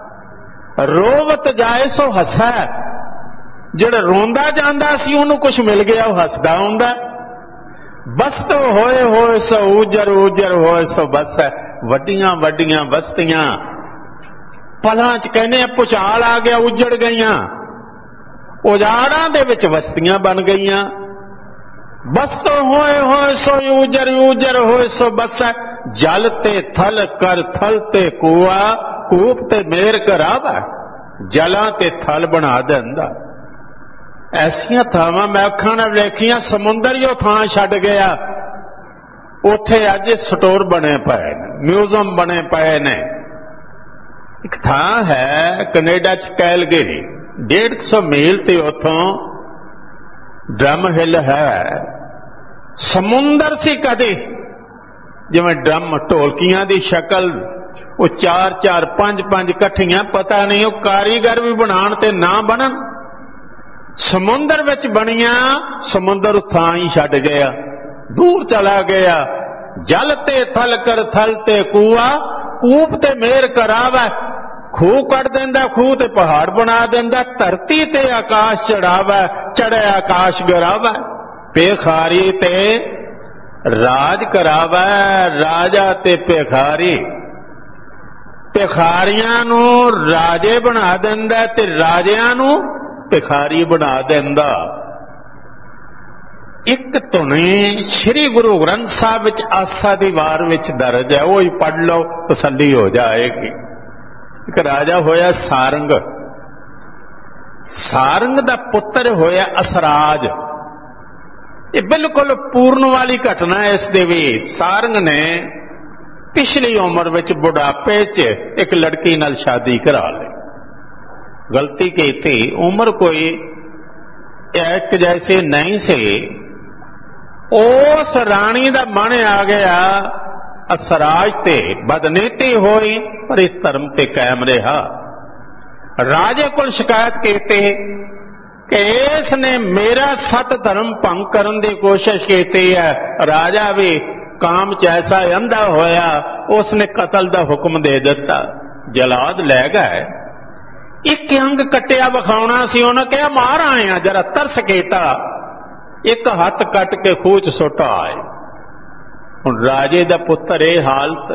ਰੋਵਤ ਜਾਏ ਸੋ ਹੱਸੈ। ਜਿਹੜਾ ਰੋਂਦਾ ਜਾਂਦਾ ਸੀ ਉਹਨੂੰ ਕੁਝ ਮਿਲ ਗਿਆ, ਉਹ ਹੱਸਦਾ ਆਉਂਦਾ। ਬਸਤੋ ਹੋਏ ਹੋਏ ਸੋ ਉਜਰ, ਉਜਰ ਹੋਏ ਸੋ ਬਸ। ਵੱਡੀਆਂ ਵੱਡੀਆਂ ਬਸਤੀਆਂ ਪਲਾਂ ਚ ਕਹਿੰਦੇ ਭੁਚਾਲ ਆ ਗਿਆ, ਉਜੜ ਗਈਆਂ। ਉਜਾੜਾਂ ਦੇ ਵਿੱਚ ਬਸਤੀਆਂ ਬਣ ਗਈਆਂ। ਬਸਤੋ ਹੋਏ ਹੋਏ ਸੋ ਉਜਰ, ਉਜਰ ਹੋਏ ਸੋ ਬਸ। ਜਲ ਤੇ ਥਲ ਕਰ ਥਲ ਤੇ ਕੂਆ, ਕੂਪ ਤੇ ਮੇਰ ਕਰਾਵਾ। ਜਲਾਂ ਤੇ ਥਲ ਬਣਾ ਦਿੰਦਾ। ਐਸੀਆਂ ਥਾਵਾਂ ਮੈਂ ਅੱਖਾਂ ਨਾਲ ਵੇਖੀਆਂ। ਸਮੁੰਦਰ ਹੀ ਉਹ ਥਾਂ ਛੱਡ ਗਿਆ। ਉੱਥੇ ਅੱਜ ਸਟੋਰ ਬਣੇ ਪਏ ਨੇ, ਮਿਊਜ਼ੀਅਮ ਬਣੇ ਪਏ ਨੇ। ਇੱਕ ਥਾਂ ਹੈ ਕੈਨੇਡਾ ਚ ਕੈਲਗਰੀ, ਡੇਢ ਸੌ ਮੀਲ ਤੇ ਉੱਥੋਂ ਡਰਮ ਹਿੱਲ ਹੈ। ਸਮੁੰਦਰ ਸੀ ਕਦੇ, ਜਿਵੇਂ ਡਰਮ ਢੋਲਕੀਆਂ ਦੀ ਸ਼ਕਲ, ਉਹ ਚਾਰ ਚਾਰ ਪੰਜ ਪੰਜ ਇਕੱਠੀਆਂ। ਪਤਾ ਨਹੀਂ ਉਹ ਕਾਰੀਗਰ ਵੀ ਬਣਾਉਣ ਤੇ ਨਾ ਬਣਨ। ਸਮੁੰਦਰ ਵਿੱਚ ਬਣੀਆਂ, ਸਮੁੰਦਰ ਥਾਂ ਹੀ ਛੱਡ ਗਿਆ, ਦੂਰ ਚਲਾ ਗਿਆ। ਜਲ ਤੇ ਥਲ ਕਰ ਥਲ ਤੇ ਕੂਆ, ਕੂਪ ਤੇ ਮੇਰ ਕਰਾਵਾ। ਖੂਹ ਕੱਢ ਦਿੰਦਾ, ਖੂਹ ਤੇ ਪਹਾੜ ਬਣਾ ਦਿੰਦਾ। ਧਰਤੀ ਤੇ ਆਕਾਸ਼ ਚੜਾਵਾ, ਚੜਿਆ ਆਕਾਸ਼ ਗਿਰਾਵਾ। ਭਿਖਾਰੀ ਤੇ ਰਾਜ ਕਰਾਵਾ, ਰਾਜਾ ਤੇ ਭਿਖਾਰੀ। ਭਿਖਾਰੀਆਂ ਨੂੰ ਰਾਜੇ ਬਣਾ ਦਿੰਦਾ ਤੇ ਰਾਜਿਆਂ ਨੂੰ ਭਿਖਾਰੀ ਬਣਾ ਦਿੰਦਾ। ਇੱਕ ਧੁਨੀ ਸ੍ਰੀ ਗੁਰੂ ਗ੍ਰੰਥ ਸਾਹਿਬ ਵਿੱਚ ਆਸਾ ਦੀ ਵਾਰ ਵਿੱਚ ਦਰਜ ਹੈ, ਉਹ ਹੀ ਪੜ੍ਹ ਲਓ, ਤਸੱਲੀ ਹੋ ਜਾਏਗੀ। ਇੱਕ ਰਾਜਾ ਹੋਇਆ ਸਾਰੰਗ। ਸਾਰੰਗ ਦਾ ਪੁੱਤਰ ਹੋਇਆ ਅਸਰਾਜ। ਇਹ ਬਿਲਕੁਲ ਪੂਰਨ ਵਾਲੀ ਘਟਨਾ ਹੈ। ਇਸ ਦੇ ਵੀ ਸਾਰੰਗ ਨੇ ਪਿਛਲੀ ਉਮਰ ਵਿੱਚ ਬੁਢਾਪੇ 'ਚ ਇੱਕ ਲੜਕੀ ਨਾਲ ਸ਼ਾਦੀ ਕਰਾ ਲਈ। ਗਲਤੀ ਕੀਤੀ, ਉਮਰ ਕੋਈ ਇੱਕ ਜੈਸੀ ਨਹੀਂ ਸੀ। ਉਸ ਰਾਣੀ ਦਾ ਮਨ ਆ ਗਿਆ ਅਸਰਾਜ ਤੇ, ਬਦਨੀਤੀ ਹੋਈ ਪਰ ਇਸ ਧਰਮ ਤੇ ਕਾਇਮ ਰਿਹਾ। ਰਾਜੇ ਕੋਲ ਸ਼ਿਕਾਇਤ ਕੀਤੀ ਕਿ ਇਸ ਨੇ ਮੇਰਾ ਸਤ ਧਰਮ ਭੰਗ ਕਰਨ ਦੀ ਕੋਸ਼ਿਸ਼ ਕੀਤੀ ਹੈ। ਰਾਜਾ ਵੀ ਕਾਮ ਚ ਐਸਾ ਅੰਧਾ ਹੋਇਆ, ਉਸਨੇ ਕਤਲ ਦਾ ਹੁਕਮ ਦੇ ਦਿੱਤਾ। ਜਲਾਦ ਲੈ ਗਏ। ਇੱਕ ਅੰਗ ਕੱਟਿਆ ਵਿਖਾਉਣਾ ਸੀ, ਉਹਨੇ ਕਿਹਾ ਮਾਰ ਆਏ ਆ, ਜਰਾ ਤਰਸ ਕੀਤਾ। ਇੱਕ ਹੱਥ ਕੱਟ ਕੇ ਖੂਹ ਚ ਸੁੱਟ ਆਏ। ਹੁਣ ਰਾਜੇ ਦਾ ਪੁੱਤਰ ਇਹ ਹਾਲਤ,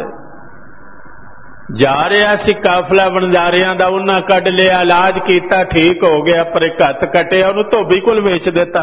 ਜਾ ਰਿਹਾ ਸੀ ਕਾਫਲਾ ਵਣਜਾਰਿਆਂ ਦਾ, ਉਹਨਾਂ ਕੱਢ ਲਿਆ, ਇਲਾਜ ਕੀਤਾ, ਠੀਕ ਹੋ ਗਿਆ। ਪਰ ਇੱਕ ਹੱਥ ਕੱਟਿਆ, ਉਹਨੂੰ ਧੋਬੀ ਕੋਲ ਵੇਚ ਦਿੱਤਾ।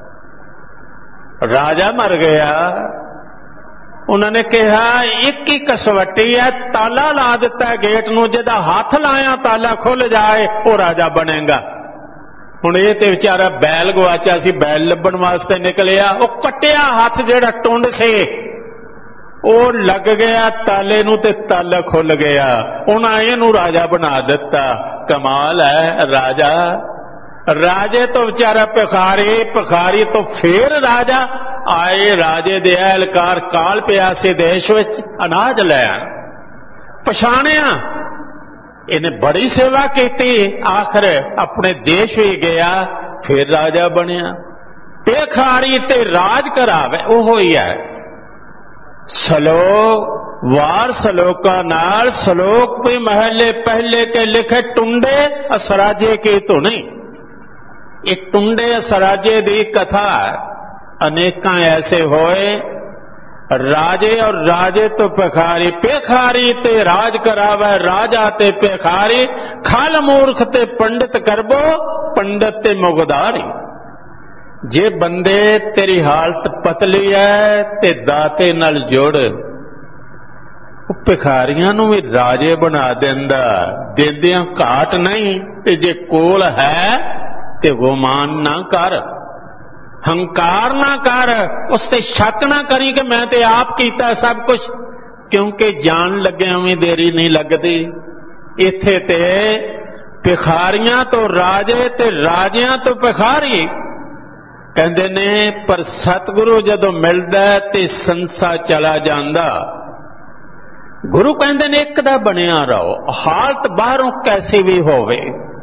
ਰਾਜਾ ਮਰ ਗਿਆ। ਉਹਨਾਂ ਨੇ ਕਿਹਾ ਇੱਕ ਹੀ ਕਸਵੱਟੀ ਹੈ, ਤਾਲਾ ਲਾ ਦਿੱਤਾ ਗੇਟ ਨੂੰ, ਜਿਹਦਾ ਹੱਥ ਲਾਇਆ ਤਾਲਾ ਖੁੱਲ ਜਾਏ ਉਹ ਰਾਜਾ ਬਣੇਗਾ। ਹੁਣ ਇਹ ਤੇ ਵਿਚਾਰਾ ਬੈਲ ਗਵਾਚਾ ਸੀ, ਬੈਲ ਲੱਭਣ ਵਾਸਤੇ ਨਿਕਲਿਆ। ਉਹ ਕੱਟਿਆ ਹੱਥ ਜਿਹੜਾ ਟੁੰਡ ਸੀ ਉਹ ਲੱਗ ਗਿਆ ਤਾਲੇ ਨੂੰ ਤੇ ਤਾਲਾ ਖੁੱਲ ਗਿਆ। ਉਹਨਾਂ ਇਹਨੂੰ ਰਾਜਾ ਬਣਾ ਦਿੱਤਾ। ਕਮਾਲ ਹੈ। ਰਾਜਾ, ਰਾਜੇ ਤੋਂ ਵਿਚਾਰਾ ਭਿਖਾਰੀ, ਭਿਖਾਰੀ ਤੋਂ ਫੇਰ ਰਾਜਾ। ਆਏ ਰਾਜੇ ਦੇ ਅਹਿਲਕਾਰ ਕਾਲ ਪਿਆ ਸੀ ਦੇਸ਼ ਵਿੱਚ ਅਨਾਜ ਲੈਣ। ਪਛਾਣਿਆ, ਇਹਨੇ ਬੜੀ ਸੇਵਾ ਕੀਤੀ, ਆਖਰ ਆਪਣੇ ਦੇਸ਼ ਵੀ ਗਿਆ, ਫਿਰ ਰਾਜਾ ਬਣਿਆ। ਭਿਖਾਰੀ ਤੇ ਰਾਜ ਕਰਾਵੇ, ਉਹੋ ਹੀ ਹੈ। सलोक वार सलोका नाल सलोक भी महले पहले के लिखे टुंडे असराजे की धुनी। एक टुंडे असराजे दी कथा अनेक ऐसे होए राजे और राजे तो पेखारी पेखारी ते राज करावे राजा ते पेखारी खाल मूर्ख ते पंडित करबो पंडित ते मुगदारी। जे बंदे तेरी हालत पतली है ते दाते नाल जोड़ भिखारियां नूं भी राजे बना देंदा देंदियां घाट नहीं। ते जे कोल है ते गुमान ना कर हंकार ना कर उसते शक ना करी कि मैं ते आप कीता सब कुछ क्योंकि जान लगे उवें देरी नहीं लगती। इत्थे ते भिखारियां तो राजे ते राजियां तो भिखारी कहंदे ने पर सतगुरु जदों मिलदा ते संसा चला जांदा। गुरु कहंदे ने एक दा बनिया रहो हालत बाहरों कैसी भी होवे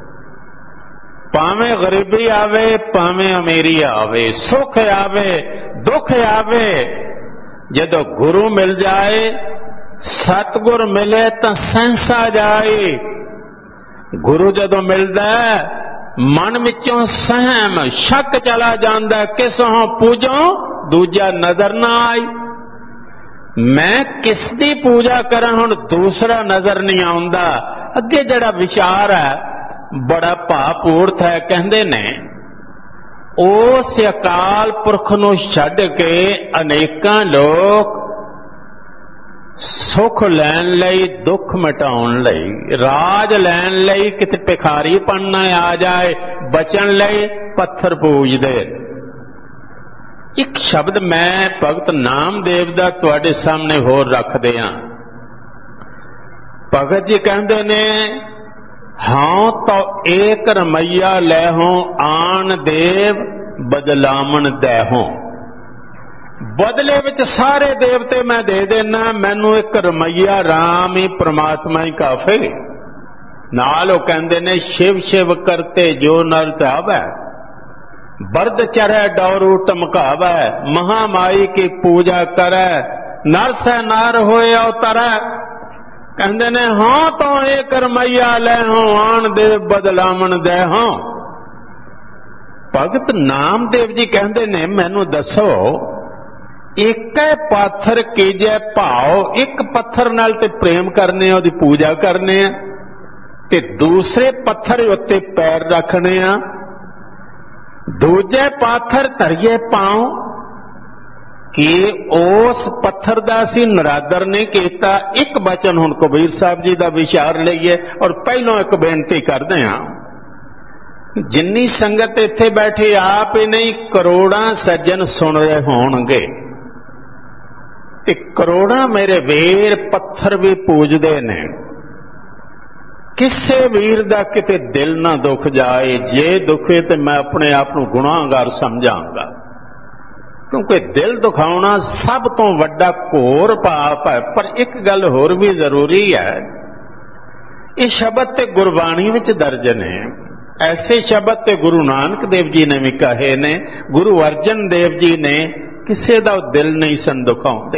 भावें गरीबी आवे भावें अमीरी आवे सुख आवे दुख आवे जदों गुरु मिल जाए सतगुर मिले तो सहसा जाए। गुरु जदों मिलदा मन विचों सहम शक चला जांदा किसों पूजों दूजा नजर ना आई। मैं किसदी पूजा करा हुण दूसरा नजर नहीं आउंदा। अगे जड़ा विचार है बड़ा भावपूर्त है कहंदे ने उस अकाल पुरख नूं छड्ड के अनेकां लोग सुख लैन लई दुख मिटाउण लई राज लैन लई किते भिखारी बनना आ जाए बचन लई पत्थर पूजदे। एक शब्द मैं भगत नामदेव दा तुहाडे सामने होर रख दियां। भगत जी कहंदे ने हाँ तो एक रमैया लै हों आन देव बदलामन दै हों। बदले विच सारे देवते मैं दे देना मैनू एक रमैया राम ही परमात्मा ही काफे। नाल वो कहंदे ने शिव शिव करते जो नर ध्यावै बरद चरै डौरू टमकावै महामाई की पूजा करै नर से नार होए अवतरै। कहंदे ने हाँ तो एक रमैया लै हों आन देव बदलामन दै हों। भगत नामदेव जी कहंदे ने मैनू दसो एक पाथर कीजे भाव एक पत्थर नाल ते प्रेम करने ओदी पूजा करने ते दूसरे पत्थर उत्ते पैर रखने आ दूजे पाथर धरिए पाओ कि उस पत्थर दा असीं नरादर नहीं कीता। एक बचन हुण कबीर साहब जी दा विचार लईए और पहलों एक बेनती करदे हां जिन्नी संगत इत्थे बैठी आप ही नहीं करोड़ां सज्जन सुन रहे होणगे ते करोड़ां मेरे वीर पत्थर भी पूजदे ने। किसे वीर दा किते दिल ना दुख जाए जे दुखे तो मैं अपने आप को गुनाहगार समझांगा क्योंकि दिल दुखाउणा सब तो वड्डा घोर पाप है। पर एक गल होर भी जरूरी है ये शब्द ते गुरबाणी विच दर्ज ने ऐसे शब्द ते गुरु नानक देव जी ने भी कहे ने गुरु अर्जन देव जी ने किसे दा दिल नहीं सन दुखाउंदे।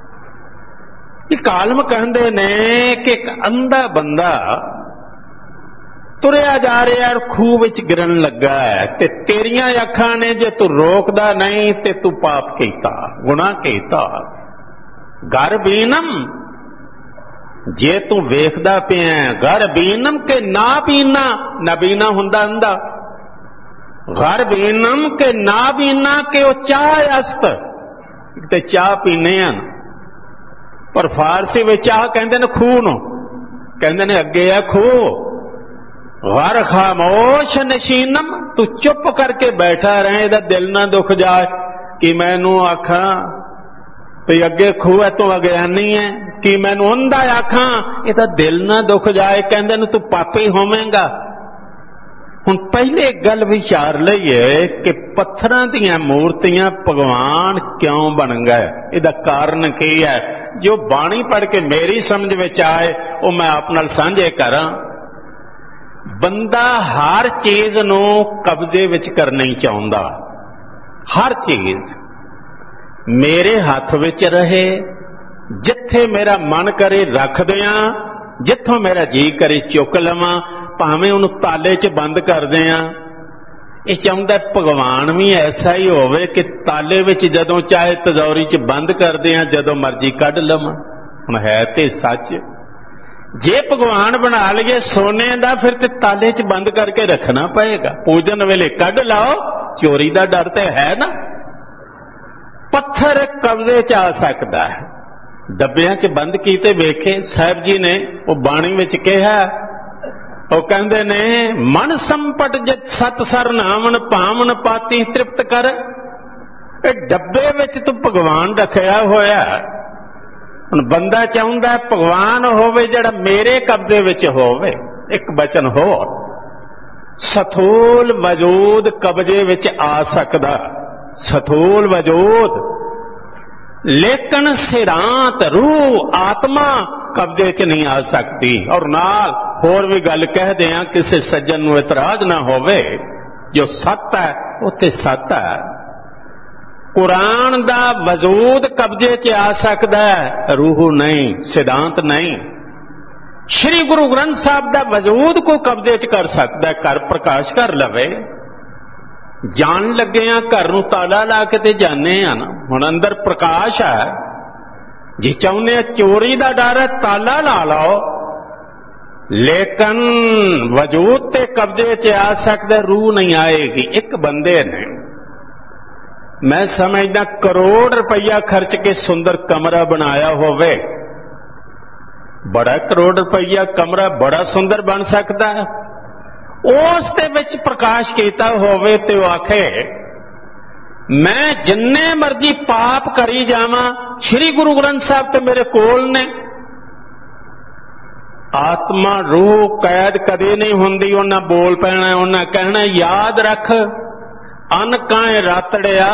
एक आलम कहंदे ने कि एक अंधा बंदा तुरिया जा रहा और खूह विच गिरन लगा है ते तेरियां अखां ने जे तू रोकदा नहीं ते तू पाप कीता गुनाह कीता। घर बीनम जे तू वेखदा पिया घर बीनम के ना बीना ना बीना हुंदा अंधा घर बीनम के ना बीना के वो चाह अस्त ते चाह पीने पर फारसी में चाह कहते ने खूह नूं कहते ने अगे है खूह। घर खामोश नशीनम तू चुप करके बैठा रहे इहदा दिल ना दुख जाए कि मैनू आखा भी अगे खूह है तू अज्ञानी है कि मैनू अंधा आखा इहदा दिल ना दुख जाए कहते तू पापी होवेंगा। हुण पहले गल विचार लईए कि पत्थरां दीयां मूर्तियां भगवान क्यों बन गए इहदा कारण की है। जो बाणी पढ़ के मेरी समझ विच आए वो मैं आप नाल सांझे करां। बंदा हर चीज नूं कब्जे विच करना ही चाहुंदा हर चीज मेरे हाथ विच रहे जिथे मेरा मन करे रख दियां, जिथों मेरा जी करे चुक लवां, भावें उन्होंने ताले च बंद कर दियां। ये चाहुंदा भगवान भी ऐसा ही होवे कि ताले विच जदों चाहे तिजोरी च बंद कर दियां, जदों मर्जी कढ लवां। हुण है ते सच, जे भगवान बना लईए सोने दा फिर ते ताले च बंद करके रखना पएगा। पूजन वेले कढ लाओ, चोरी दा डर ते है ना। पत्थर कब्जे च आ सकदा है, डब्बियां च बंद कीते वेखे। साहिब जी ने वो बाणी विच कहा, वो कहंदे ने मन संपट जित सत सर नामन पावन पाती तृप्त कर। ये डब्बे विच तू भगवान रखिया होया। हुण बंदा चाहुंदा भगवान होवे जिहड़ा मेरे कब्जे विच होवे। एक बचन होर, सथूल वजूद कब्जे विच आ सकदा, सथूल वजूद, लेकिन सिरांत रूह आत्मा कब्जे च नहीं आ सकती। और नाल होर भी गल कह दियां, किसी सज्जन नूं इतराज ना होवे, जो सत है उत्थे सत है। कुरान दा वजूद कब्जे च आ सकदा है, रूह नहीं, सिद्धांत नहीं। श्री गुरु ग्रंथ साहब दा वजूद को कब्जे च कर सकदा है, कर प्रकाश कर लवे। जान लगे हैं घर नूं ताला ला के ते जाने आ ना, हुण अंदर प्रकाश है। जे चाहुंदे चोरी दा डर है ताला ला लो, लेकिन वजूद ते कब्जे च आ सकदा, रूह नहीं आएगी। एक बंदे ने, मैं समझदा करोड़ रुपया खर्च के सुंदर कमरा बनाया होवे, बड़ा करोड़ रुपया कमरा बड़ा सुंदर बन सकता है। उस दे विच प्रकाश कीता होवे ते वो आखे मैं जिन्ने मर्जी पाप करी जावां, श्री गुरु ग्रंथ साहब ते मेरे कोल ने। आत्मा रूह कैद कदे नहीं हुंदी, उन्हां बोल पैना, उन्हां कहना याद रख अन काए रातड़िया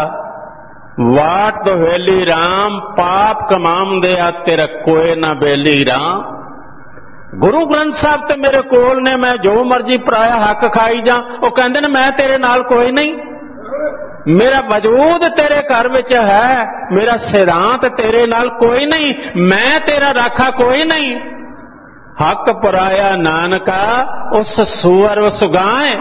वाट दोहेली राम, पाप कमांदे आ तेरा कोई ना बेली राम। गुरु ग्रंथ साहब ते मेरे कोल ने, मैं जो मर्जी पराया हक खाई जा। वो कहंदे ने मैं तेरे नाल कोई नहीं, मेरा वजूद तेरे घर विच है, मेरा सिद्धांत तेरे नाल कोई नहीं, मैं तेरा राखा कोई नहीं। हक पराया नानका उस सुअर उस गाय।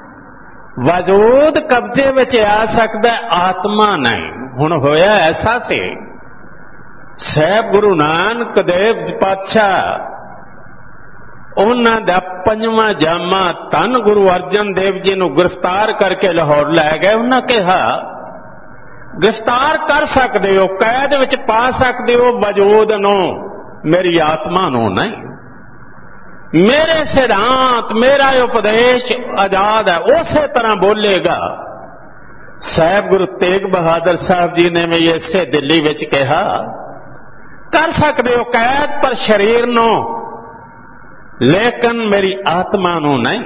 वजूद कब्जे विच आ सकदा, आत्मा नहीं। हुण होया ऐसा से, साहिब गुरु नानक देव पातशाह उन्हां दा पंजवां जामा धन गुरु अर्जन देव जी नूं गिरफ्तार करके लाहौर लै गए। उन्हां कहा गिरफ्तार कर सकदे हो, कैद विच पा सकदे हो वजूद नूं, मेरी आत्मा नूं नहीं। मेरे सिद्धांत मेरा उपदेश आजाद है, उसे तरह बोलेगा। साहिब गुरु तेग बहादुर साहब जी ने भी इसे दिल्ली विच कहा कर सकदे हो कैद पर शरीर नूं, लेकिन मेरी आत्मा नूं नहीं।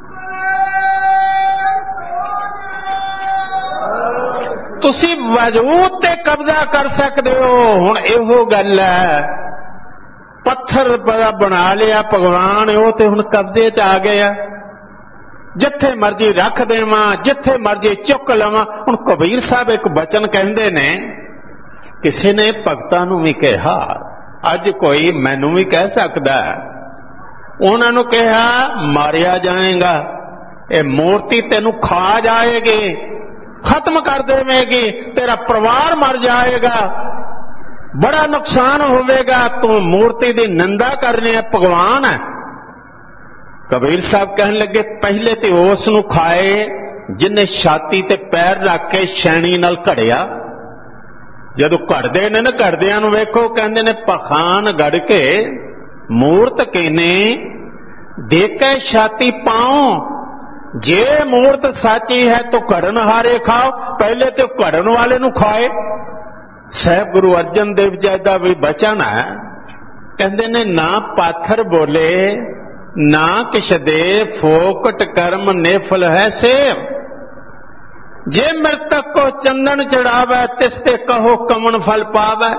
तुसी वजूद ते कब्जा कर सकदे हो। हुण इहो गल है, पत्थर बना लिया भगवान, वो तो हुण कब्जे च आ गया। जिथे मर्जी रख देवां, जिथे मर्जी चुक लवां। हुण कबीर साहब एक बचन कहंदे ने, किसी ने भगतां नूं भी कहा, अज कोई मैनूं भी कह सकदा है। उन्हां नूं कहा मारिया जाएगा, ये मूर्ति तेनू खा जाएगी, खत्म कर देवेगी, तेरा परिवार मर जाएगा, बड़ा नुकसान होवेगा, तू मूर्ति की निंदा करनी है, भगवान है। कबीर साहब कहने लगे पहले तो उस नूं खाए जिन्हें छाती ते पैर रख के शैणी नाल घड़िया। जदों घड़दे ने ना, घड़दियां नूं वेखो, कहंदे ने पखान गड़ के मूर्त केने देके छाती पाओ। जे मूर्त साची है तो घड़न हारे खाओ, पहले तो घड़न वाले नूं खाए। साहिब गुरु अर्जन देव जी का भी बचन है, कहंदे ने ना पाथर बोले ना किश दे, फोकट कर्म नेफल है सेव। जे मृतक को चंदन चढ़ावे, तिसते कहो कमन फल पावे।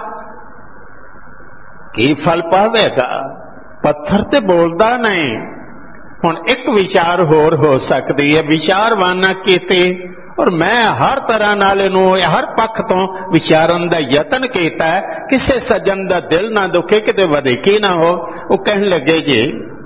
की फल पावेगा? पत्थर ते बोलदा नहीं। हुण एक विचार होर हो सकती है, विचारवाना कीते और मैं हर तरह नाल इहनूं हर पक्ष तो विचारन दा यतन कीता है, किसी सज्जन दा दिल ना दुखे, किते वधीकी ना हो। वो कहन लगे जी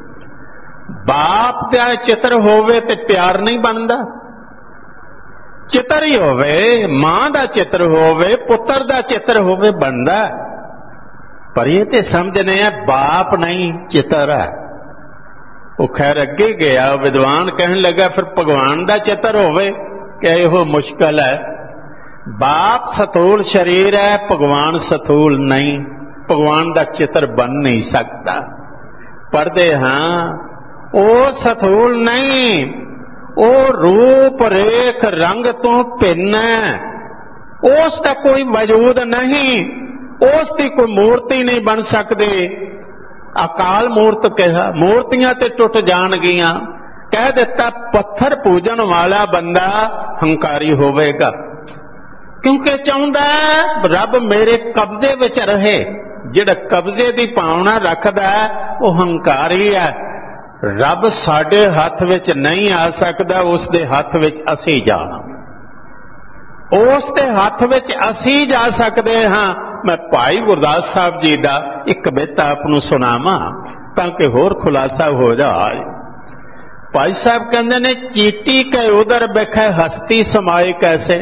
बाप दा चित्र होवे ते प्यार नहीं बनदा, चित्र ही होवे, मां दा चित्र होवे, पुत्र दा चित्र होवे, बनदा। पर ये ते समझने है बाप नहीं चित्र है। वो खैर अगे गया, विद्वान कहन लगा फिर भगवान दा चित्र होवे क्या यह मुश्किल है? बाप सतूल शरीर है, भगवान सतूल नहीं, भगवान दा चित्र बन नहीं सकता। पढ़ते हाँ ओ सतूल नहीं, ओ रूप रेख रंग तो भिन्न है, उसका कोई वजूद नहीं, उसकी कोई मूर्ति नहीं बन सकती। अकाल मूर्त कहा, मूर्तियां ते टुट जाणगियां। कह दिता पत्थर पूजन वाला बंदा हंकारी होवेगा, क्योंकि चाहुंदा रब मेरे कब्जे विच रहे। जिहड़ा कब्जे की भावना रखदा वो हंकारी है। रब साडे हथ विच नहीं आ सकदा, उसदे हथ विच असीं जाना, उसदे हथ विच असीं जा सकदे हां। मैं भाई गुरदास साहब जी का एक कविता आपनूं सुणावां ताकि होर खुलासा हो जाए। भाई साहब कहते ने चीटी के उधर बैठे हस्ती समाए कैसे।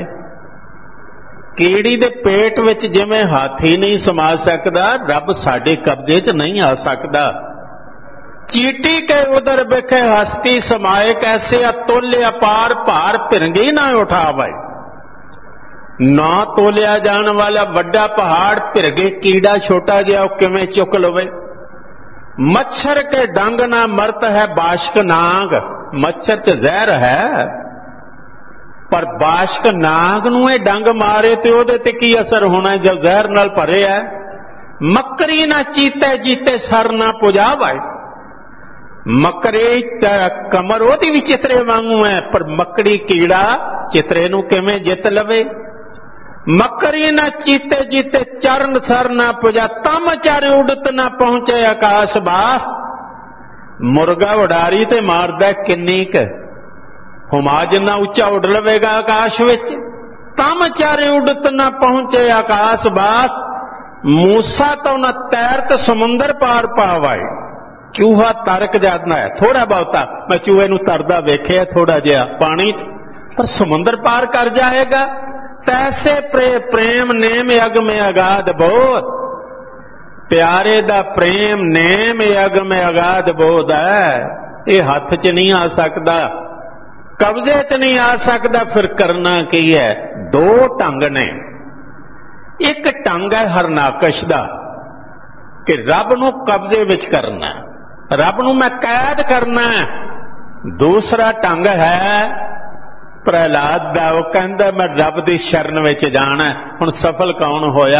कीड़ी दे पेट विच जिवें हाथी नहीं समा सकदा, रब साडे कब्जे च नहीं आ सकदा। चीटी के उधर बैठे हस्ती समाए कैसे, अतुल्य अपार भार भिरंगी ना उठावे। ना तोलिया जान वाला वड्डा पहाड़ भिरगे कीड़ा छोटा जिहा किवें चुक लवे। मच्छर के डंग ना मरत है बाशक नाग, मच्छर च जहर है पर बाशक नाग नूं ये डंग मारे ते ओदे ते की असर होना जब जहर नाल भरे है। मकरी ना चीते जीते सर ना पुजावे, मकरे कमर ओदी भी चितरे वांगू है पर मकड़ी कीड़ा चितरे नूं किवें जित लवे। मकरी न चीते जीते चरण सर न पुजा, तम चारे उड़त न पहुंचे आकाश बास। मुर्गा उडारी ते मारदा किन्नी क, हुमा जिन्ना उच्चा उड़ लवेगा आकाश विच। तम चारे उड़त न पहुंचे आकाश बास, मूसा तो न तैरत समुंदर पार पावाए। चूहा तरक जाना है थोड़ा बहुता, मैं चूहे नूं तरदा वेखिया थोड़ा जिहा पानी च, पर समुंदर पार कर जाएगा। तैसे प्रे प्रेम नेम अग में अगाध बोध, प्यारे दा प्रेम नेम अग में अगाध बोध है। ये हाथ च नहीं आ सकता, कब्जे च नहीं आ सकता। फिर करना की है? दो ढंग ने। एक ढंग है हरनाकश दा कि रब नूं कब्जे विच करना, रब नूं मैं कैद करना। दूसरा ढंग है प्रहलाद दा, वो कहंदा मैं रब दी शरण विच जाना। हुण सफल कौन होया?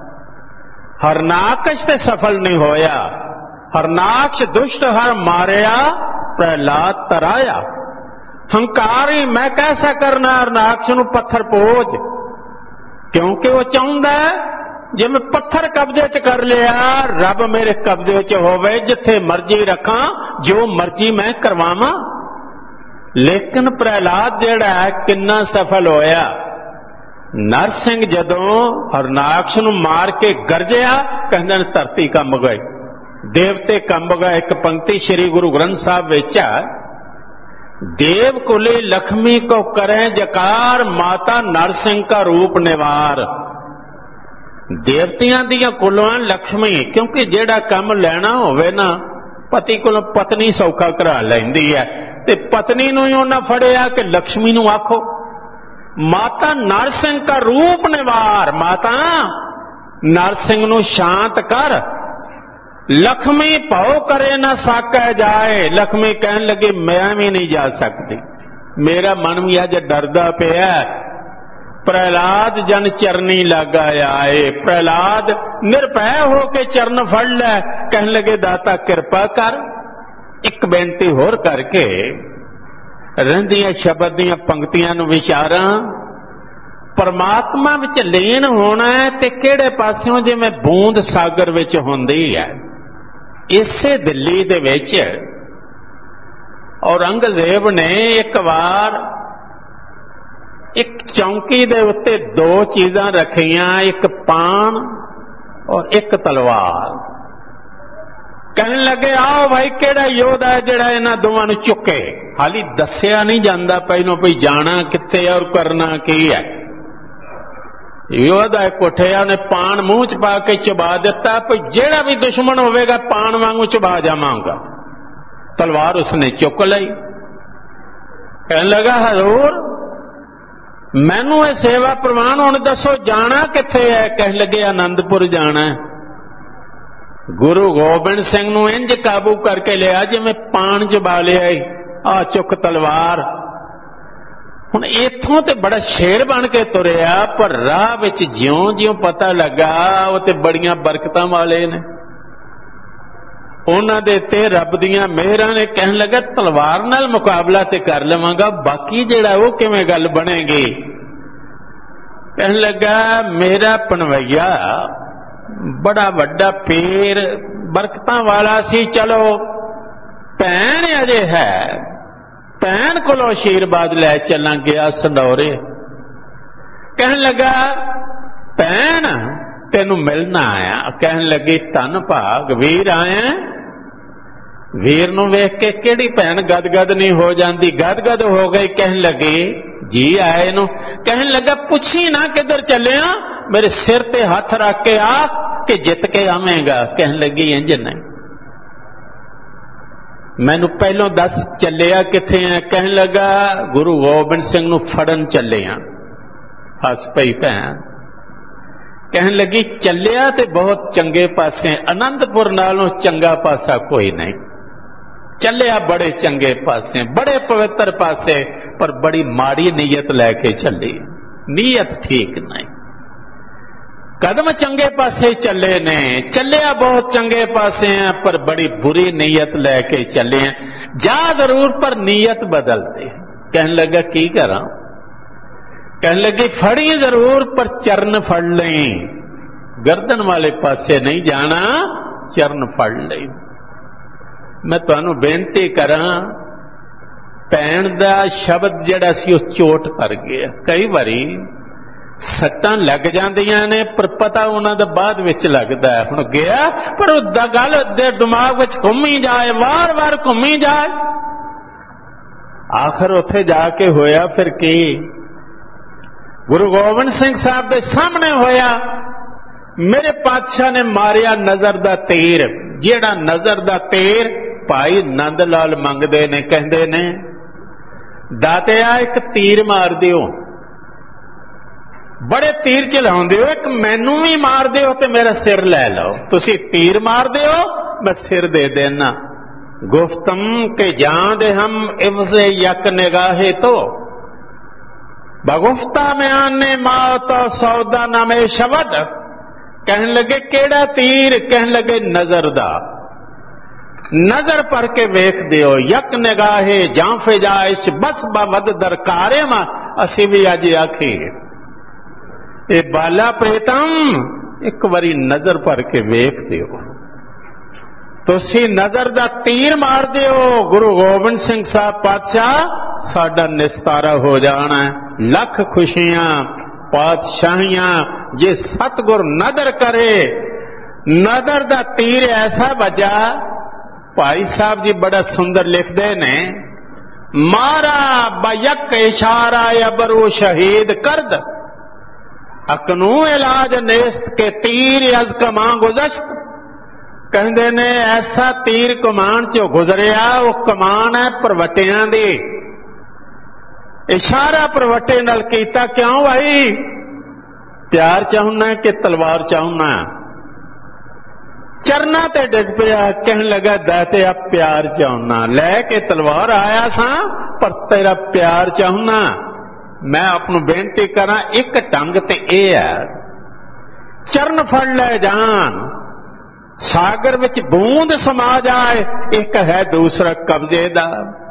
हरनाकश ते सफल नहीं होया। हरनाक्ष दुष्ट हर मारिया, प्रहलाद तराया। हंकारी मैं कैसा करना हरनाक्ष नूं पत्थर पोज, क्योंकि वो चाहुंदा जे मैं पत्थर कब्जे च कर लिया, रब मेरे कब्जे च होवे, जिथे मर्जी रखा, जो मर्जी मैं करवावां। लेकिन प्रहलाद जिहड़ा है किन्ना सफल होया। नरसिंह जदों हरनाक्ष नूं मार के गरजिया, कहंदे ने धरती कंब गई, देवते कंब गए। एक पंक्ति श्री गुरु ग्रंथ साहब विच है, देव कुले लक्ष्मी को करें जकार, माता नरसिंह का रूप निवार। देवतियां दियां कुलों लक्ष्मी, क्योंकि जिहड़ा काम लेना होवे ना पति कोलों पत्नी सौखा करा लैंदी है, ते पत्नी नूं ही उन्हां फड़िया कि लक्ष्मी नूं आखो। माता नरसिंह का रूप निवार, माता नरसिंह नूं शांत कर। लक्ष्मी भाव करे ना साकै जाए। लक्ष्मी कहन लगी मैं भी नहीं जा सकती, मेरा मन भी अज डरदा पिया। प्रहलाद जन चरनी लगा आए, प्रहलाद निर्भय होके चरण फड़ लै। कहन लगे दाता कृपा कर। एक बेनती होर करके रहिंदियां शब्द दियां पंक्तियां नूं विचारां। परमात्मा विच लीन होना है ते किहड़े पासियों, जिवें बूंद सागर विच हुंदी है। इसे दिल्ली दे विच औरंगजेब ने एक बार एक चौंकी दे उत्ते दो चीज़ां रखियां, एक पान और एक तलवार। कहन लगे आओ भाई केड़ा योद्धा है जिहड़ा इन्हां दोवां नूं चुके। हाली दस्सिया नहीं जांदा पहलों भी जाना कित्थे और करना की है। योद्धा एक उठिया, उन्हें पान मूँह च पा के चबा दिता, भी जेड़ा भी दुश्मन होवेगा पान वांगू चबा जावांगा। तलवार उसने चुक लई। कहन लगा हजूर मैनू ये सेवा प्रवान, हुण दसो जाना कित्थे है। कहन लगे आनंदपुर जाना है। गुरु गोबिंद सिंह नूं इंज काबू करके लिया जिवें पान चबा लिया, आ चुक तलवार। हुण इत्थों ते बड़ा शेर बन के तुरिया, पर राह विच ज्यों ज्यों पता लगा वो ते बड़ियां बरकतां वाले ने, उन्हां दे ते रब दियां मेहरां ने। कहन लगा तलवार नाल मुकाबला ते कर लवांगा, बाकी जिहड़ा वो किवें गल बनेगी। कहन लगा मेरा पनवैया बड़ा वड्डा पीर बरकतां वाला सी, चलो भैन अजे है, भैन कोलों आशीर्वाद लै चलां। गया संडौरे। कहन लगा भैन तेनू मिलना आया। कहन लगी धन भाग वीर आया। वीर नूं वेख के केड़ी भैन गदगद नहीं हो जाती, गदगद हो गई। कहन लगी जी आए नूं। कहन लगा पुछी ना किधर चलिया, मेरे सिर ते हथ रख के आ कि जित के आवेगा। कहन लगी इंज नहीं, मैनू पहलों दस चलिया किथे है। कहन लगा गुरु गोबिंद सिंह नूं फड़न चले आ। हस पई भैन। कहन लगी चलिया ते बहुत चंगे पासे, आनंदपुर नालों चंगा पासा कोई नहीं। चलिया बड़े चंगे पासे, बड़े पवित्र पासे, पर बड़ी माड़ी नीयत लैके चली। नीयत ठीक नहीं। कदम चंगे पासे चले ने, चलिया बहुत चंगे पासे हैं, पर बड़ी बुरी नीयत लैके चले हैं। जा जरूर पर नीयत बदल दे। कहन लगा की करा। कहन लगी फड़ी जरूर पर चरण फड़ लई, गर्दन वाले पासे नहीं जाना, चरण फड़ लई। मैं तुहानू बेनती करा, भैन दा शब्द जिहड़ा सी उह चोट कर गया। कई बारी सट्टां लग जांदियां ने, पर पता उन्हां दा बाद विच लगदा है। हुण गया पर उह गल दे दिमाग विच घुम्मी जाए, वार वार घुम्मी जाए। आखिर उत्थे जाके होया फिर की, गुरु गोबिंद सिंह साहब दे सामने होया। मेरे पातशाह ने मारिया नजर दा तीर, जिहड़ा नजर दा तीर भाई नंद लाल मंगदे ने। कहंदे ने दातिया एक तीर मार दिओ, बड़े तीर चलाउंदे हो, एक मैनू भी मार दिओ ते मेरा सिर लै लो। तुसी तीर मार दिओ, मैं सिर दे देना। गुफ्तम के जान दे हम इवज़े यक निगाहे तो बगुफ्ता में आने मौत सौदा नामे शब्द। कहन लगे केड़ा तीर। कहन लगे नजर दा। नजर पर के वेख दिओ, यक निगाहे जां फिजाइश बस बवद दरकारे मा। असी भी अज आखी ए बाला प्रेतम, एक बारी नजर पर के वेख दिओ। तुसी नजर दा तीर मार दिओ, गुरु गोबिंद सिंह साहब पातशाह साडा निस्तारा हो जाना है। लख खुशियां पातशाहियां जे सतगुर नदर करे। नदर दा तीर ऐसा बजा, भाई साहब जी बड़ा सुंदर लिखते ने, मारा बयक इशारा अबरू शहीद करद, अकनू इलाज नेस्त के तीर अज कमां गुजश्त। कहते ने ऐसा तीर कमान चो गुजरिया, वो कमान है परवटियां दी। इशारा परवटे नाल कीता, क्यों भाई प्यार चाहना कि तलवार चाहना। चरना ते डिग पिया। कहन लगा दाते अब प्यार चाहना, लैके तलवार आया सा पर तेरा प्यार चाहना। मैं अपनू बेनती करा, एक ढंग ते ए है, चरण फड़ ले जान, सागर विच बूंद समा जाए। एक है दूसरा कब्जे दा।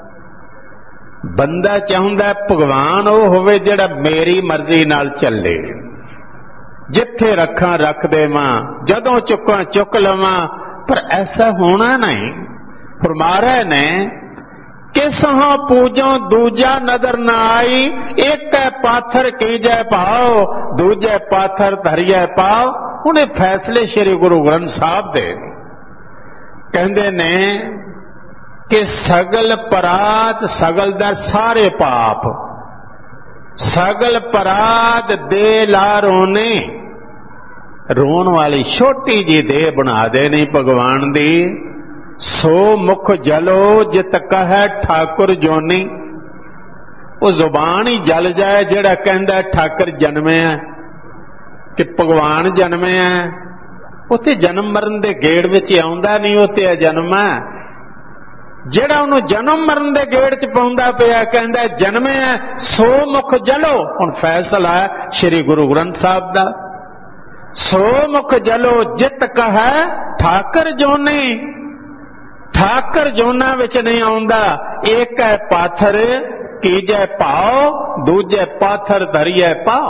बंदा चाहुंदा भगवान वो होवे जिहड़ा मेरी मर्जी नाल चले, जिथे रखा रख देवां, जदों चुकां चुक लवां। पर ऐसा होना नहीं। फरमा रहे ने किसहों पूजो दूजा नदर न आई, एक पाथर कीजै भाओ दूजे पाथर धरिए पाओ। हुणे फैसले श्री गुरु ग्रंथ साहब दे कहंदे ने कि सगल पराध सगल दा सारे पाप, सगल पराध दे ला रोने, रोन वाली छोटी जी दे बना देनी भगवान दी। सो मुख जलो जित कह ठाकुर जोनी, वो जुबान ही जल जाए जेड़ा कहंदा ठाकुर जन्मे है कि भगवान जन्मे है। उत्थे जन्म मरण दे गेड़ विच आउंदा नहीं, उत्थे जन्म है जेड़ा उन्होंने जन्म मरण दे गेड़ च पाउंदा पिया कहंदा जन्मे है। सो मुख जलो, हुण फैसला है श्री गुरु ग्रंथ साहब दा। सो मुख जलो जित कह ठाकुर जोनी, ठाकुर जोना विच नहीं आउंदा। एक है पाथर कीजै पाओ दूजे पाथर धरिए पाओ।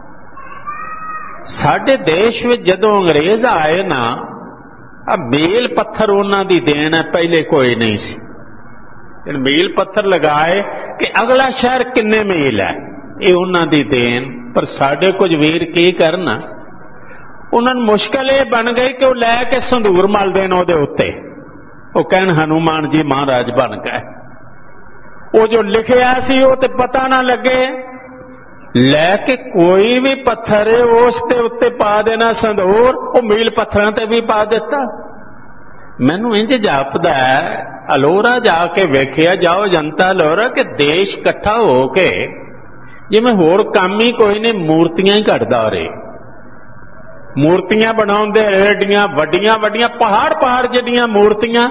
साडे देश में जदों अंग्रेज आए ना, अब मील पत्थर उन्हां दी देन है, पहले कोई नहीं सी। मील पत्थर लगाए कि अगला शहर किन्ने मील है, ये उन्हां दी देन। पर साडे कुछ वीर की करना, उन्होंने मुश्किल ये बन गई कि वो लैके संदूर मल देन ओहदे उत्ते, वो कहन हनुमान जी महाराज बन गए। वो जो लिखिया सी वो तो पता ना लगे, लैके कोई भी पत्थर उस ते उत्ते पा देना संदूर, वो मील पत्थरां ते भी पा दिता। मैनू इंज जापदा है, अलोरा जाके वेखिया जाओ जनता अलोरा कि देश इकट्ठा हो के जिवें होर काम ही कोई नहीं, मूर्तियां ही घड़दा रहे, मूर्तियां बनाउंदे एडियां वड्डियां वड्डियां पहाड़ पहाड़ जिहड़ियां मूर्तियां।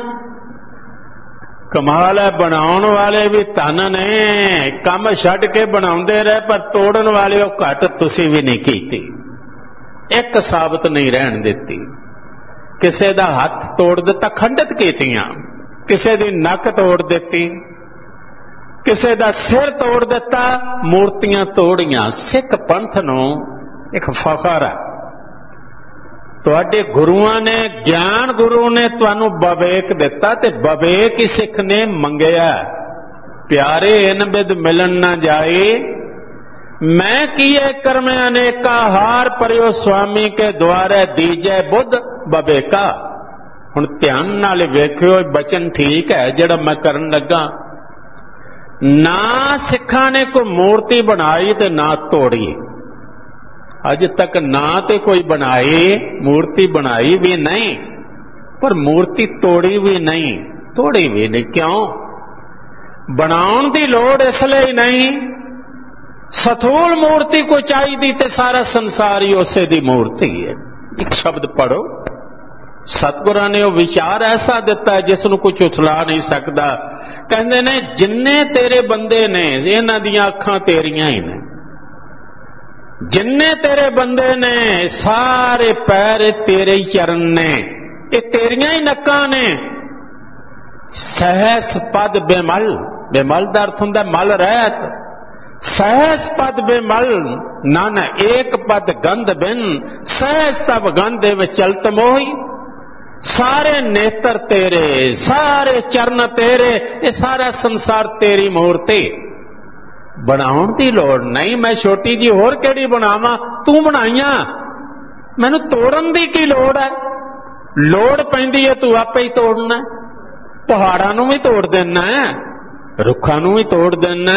कमाल है, बनाउण वाले भी धन ने, काम छड्ड के बनाउंदे रहे, पर तोड़न वाले वो घट तुसीं भी नहीं कीती, एक साबत नहीं रहन दित्ती। किसे दा हथ तोड़ दिता, खंडित कीतियां, किसे दी नक तोड़ दित्ती, किसे दा सिर तोड़ दिता, मूर्तियां तोड़ियां। सिख पंथ नूं एक फखर है, तुहाडे गुरुआं ने, ज्ञान गुरु ने तुहानू बवेक दिता, ते बवेक ही सिख ने मंगिया। प्यारे इन बिद मिलन ना जाए, मैं किए कर्म अनेका, हार परियो स्वामी के द्वारे दीजै बुद्ध बवेका। हुण ध्यान नाल वेखियो, बचन ठीक है जिहड़ा मैं करन लगा। ना सिखां ने कोई मूर्ति बनाई ते ना तोड़ी, अज तक ना ते कोई बनाई, मूर्ति बनाई भी नहीं, पर मूर्ति तोड़ी भी नहीं, तोड़ी भी नहीं। क्यों? बनाउण दी लोड़ इसलिए नहीं, सथूल मूर्ति को चाहिदी ते सारा संसार ही उसे दी मूर्ति है। एक शब्द पढ़ो, सतगुरां ने वो विचार ऐसा दिता है जिसनूं कुछ उछला नहीं सकता। कहंदे ने जिन्ने तेरे बंदे ने, इन्हां दियां अखां तेरियां ही ने, जिन्ने तेरे बंदे ने सारे पैर तेरे ही चरण ने, ये तेरियां ही नक्कां ने। सहस पद बेमल, बेमल दा अर्थ हुंदा मल रहत। सहस पद बेमल नन एक पद गंध बिन, सहस तब गंध विच चलत मोही। सारे नेत्र तेरे, सारे चरण तेरे, ये सारा संसार तेरी मूर्ति। बनाउण दी लोड़ नहीं, मैं छोटी जी होर केड़ी बनावां, तू बनाईयां, मैनू तोड़न दी की लोड़ है? लोड़ पैंदी है तू आपे ही तोड़ना, पहाड़ां नूं भी तोड़ देना, रुखां नूं भी तोड़ देना।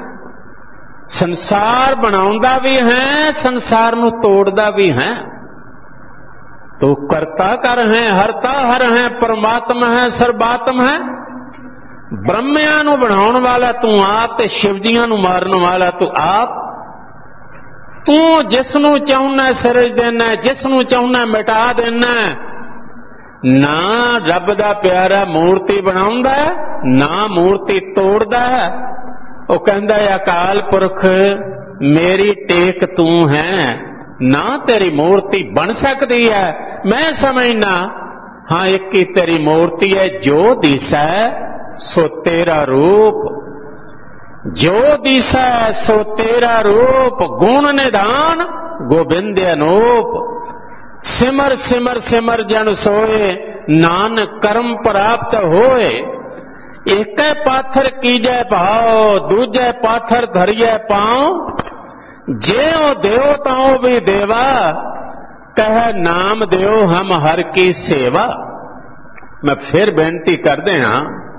संसार बनाउंदा भी है, संसार नूं तोड़दा भी है। तू करता कर है, हरता हर है, परमात्मा है, सर्वात्म है। ब्रह्मिया नूं बनाउण वाला तू आप, ते शिवजियां नूं मारन वाला तू आप। तू जिसनूं चाहुना सिरज देना, जिसनूं चाहुना मिटा देना। ना रब दा प्यारा मूर्ति बनाउंदा, ना मूर्ति तोड़दा है। वो कहंदा है अकाल पुरख मेरी टेक तू है, ना तेरी मूर्ति बन सकती है। मैं समझना हाँ एक ही तेरी मूर्ति है, जो दिशा सो तेरा रूप, जो दिशा सो तेरा रूप। गुण निधान गोविंद अनूप, सिमर सिमर सिमर जन सोए, नानक कर्म प्राप्त होए। एक पाथर कीजै भाव दूजे पाथर धरिए पाँव जे ओ देव ताओ भी देवा कह नाम देओ हम हर की सेवा। मैं फिर बेनती करदे हां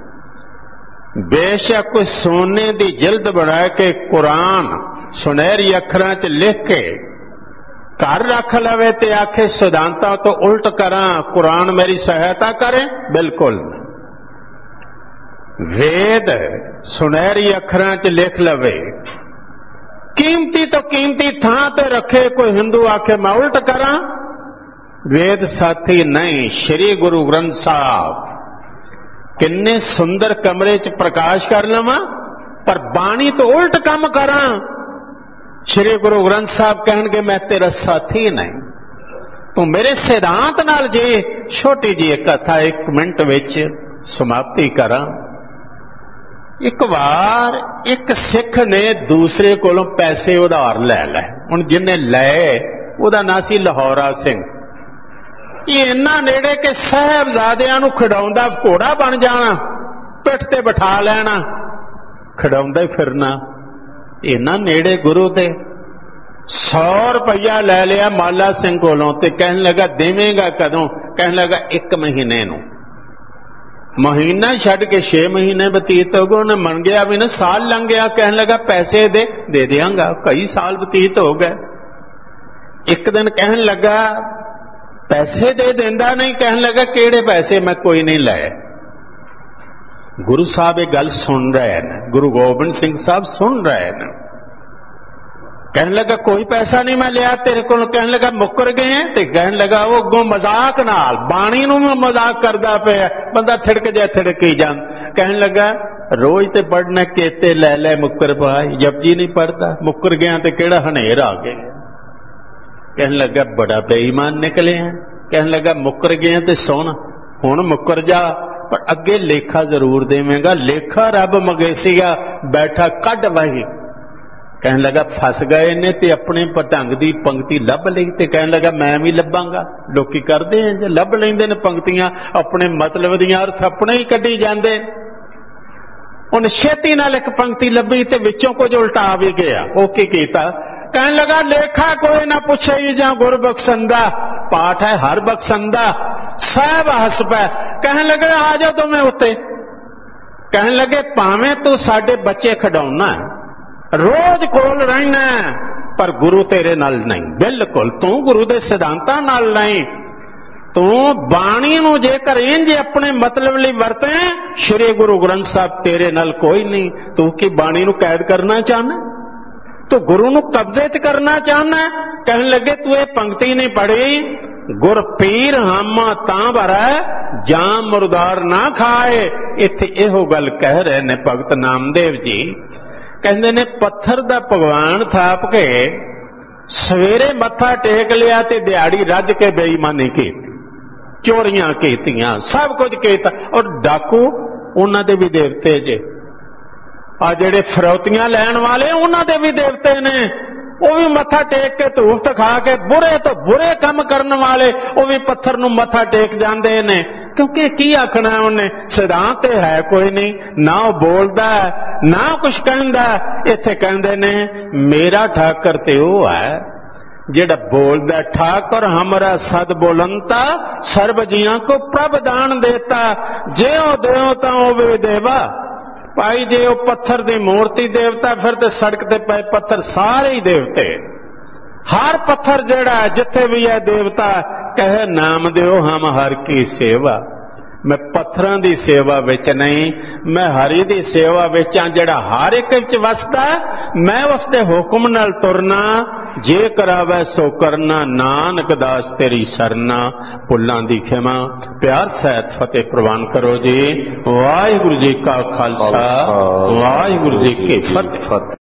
बेशक कोई सोने दी जिल्द बना के कुरान सुनहरी अखरां च लिख के घर रख लवे ते आखे सिद्धांतां तो उल्ट करा कुरान मेरी सहायता करे, बिल्कुल नहीं। वेद सुनहरी अखरां च लिख लवे कीमती तो कीमती थां ते रखे कोई हिंदू आखे मैं उल्ट करा, वेद साथी नहीं। श्री गुरु ग्रंथ साहब किन्ने सुंदर कमरे च प्रकाश कर लवां पर बाणी तो उल्ट काम करा। श्री गुरु ग्रंथ साहब कहणगे मैं तेरा साथी नहीं, तू मेरे सिद्धांत नाल जे। छोटी जी एक कथा एक मिनट विच समाप्ति करा। एक बार एक सिख ने दूसरे कोलों पैसे उधार लै लै। हुण जिन्ने लए उहदा नां सी लाहौरा सिंह। ये इन्ना नेड़े के साहबजादियां नूं खिडाउंदा घोड़ा बन जाना, पिठ ते बिठा लैना, खिडाउंदा ही फिरना। इन्ना नेड़े गुरु दे सौ रुपया लै लिया माला सिंह कोलों ते कहन लगा देवेगा कदों? कहन लगा एक महीने नूं। महीना छड़ के छे महीने बतीत हो गए, उन्हें मन गया भी ना, साल लंघ गया। कहन लगा पैसे दे दे दियांगा। कई साल बतीत हो गए। एक दिन कहन लगा पैसे दे देंदा नहीं। कहन लगा केड़े पैसे? मैं कोई नहीं लाए। गुरु साहब ये गल सुन रहे हैं, गुरु गोबिंद सिंह साहब सुन रहे हैं। कहन लगा कोई पैसा नहीं मैं लिया तेरे को। कहन लगा मुकर गए हैं? ते कहन लगा वो अगों मजाक नाल बाणी नूं मजाक करदा पिया, बंदा थिड़क जाए थिड़क ही जान। कहन लगा रोज ते पढ़ना केते लै लै मुकर पाई, जपजी नहीं पढ़ता, मुकर गया ते केड़ा हनेर आ गया। कहन लगा बड़ा बेईमान निकले हैं। कहन लगा मुकर गए ते सुन हुण मुकर जा पर अगे लेखा जरूर देवेंगा। लेखा रब मगेसीगा बैठा कढ़ वही। कहन लगा फस गए ने ते अपने ढंग दी पंक्ति लभ लई ते कहन लगा मैं भी लभांगा। लोकी करदे हैं जे लभ लैंदे ने पंक्तियां, अपने मतलब दियां अर्थ अपने ही कढी जांदे। उन छेती नाल एक पंक्ति लभी ते विचों कुछ उल्टा भी गया। ओ की कीता? कहन लगा लेखा कोई ना पूछे जा गुर बख्शंदा, पाठ है हर बख्शंदा। साहब हस पै। कहन लगे आ जाओ तुम्हें उत्ते। कहन लगे भावें तू साडे बच्चे खिडाउना, रोज कोल रहना, पर गुरु तेरे नाल नहीं। बिल्कुल तू गुरु दे सिद्धांतां नाल नहीं। तू बाणी नूं जेकर इंज अपने मतलब लई वरते, श्री गुरु ग्रंथ साहब तेरे नाल कोई नहीं। तू की बाणी नूं कैद करना चाहना? तो गुरु नूं कब्जे च करना चाहना? कहन लगे तू ये पंक्ति नहीं पढ़ी, गुर पीर हामा तां भरै जाम मुरदार ना खाए। इत्थे इहो गल कह रहे ने भगत नामदेव जी। कहंदे ने पत्थर दा भगवान थाप के सवेरे मत्था टेक लिया ते दिहाड़ी रज के बेईमानी कीती, चोरियां कीतियां, सब कुछ कीता। और डाकू उन्हां दे भी देवते जे, आ जेड़े फरौतियां लैण वाले उन्हां दे भी देवते ने। वो भी मत्था टेक के धूफ खा के बुरे तो बुरे काम करने वाले वो भी पत्थर नूं मत्था टेक जांदे ने। क्योंकि की आखना उन्हें, सिद्धांत है कोई नहीं, ना वो बोलदा ना कुछ कहंदा। इत्थे कहंदे ने मेरा ठाकर ते वो है जेड़ा बोलदा, ठाकर हमरा सद बोलंता सर्व जियां को प्रभ दान देता। ज्यों देओ तां होवे देवा। भाई जे वो पत्थर दी मूर्ति देवता, फिर तो सड़क ते पे पत्थर सारे ही देवते। हर पत्थर जेड़ा जिथे भी है देवता। कहे नाम दियो हम हर की सेवा। मैं पत्थरां दी सेवा विच नहीं, मैं हरि दी सेवा विच हां जेड़ा हर एक विच वसदा। मैं उसदे हुक्म नाल तुरना, जे करावे सो करना, नानक दास तेरी सरना। भुल्लां दी खिमा, प्यार सहित फतेह प्रवान करो जी। वाहिगुरू जी का खालसा, वाहिगुरू जी की फतेह।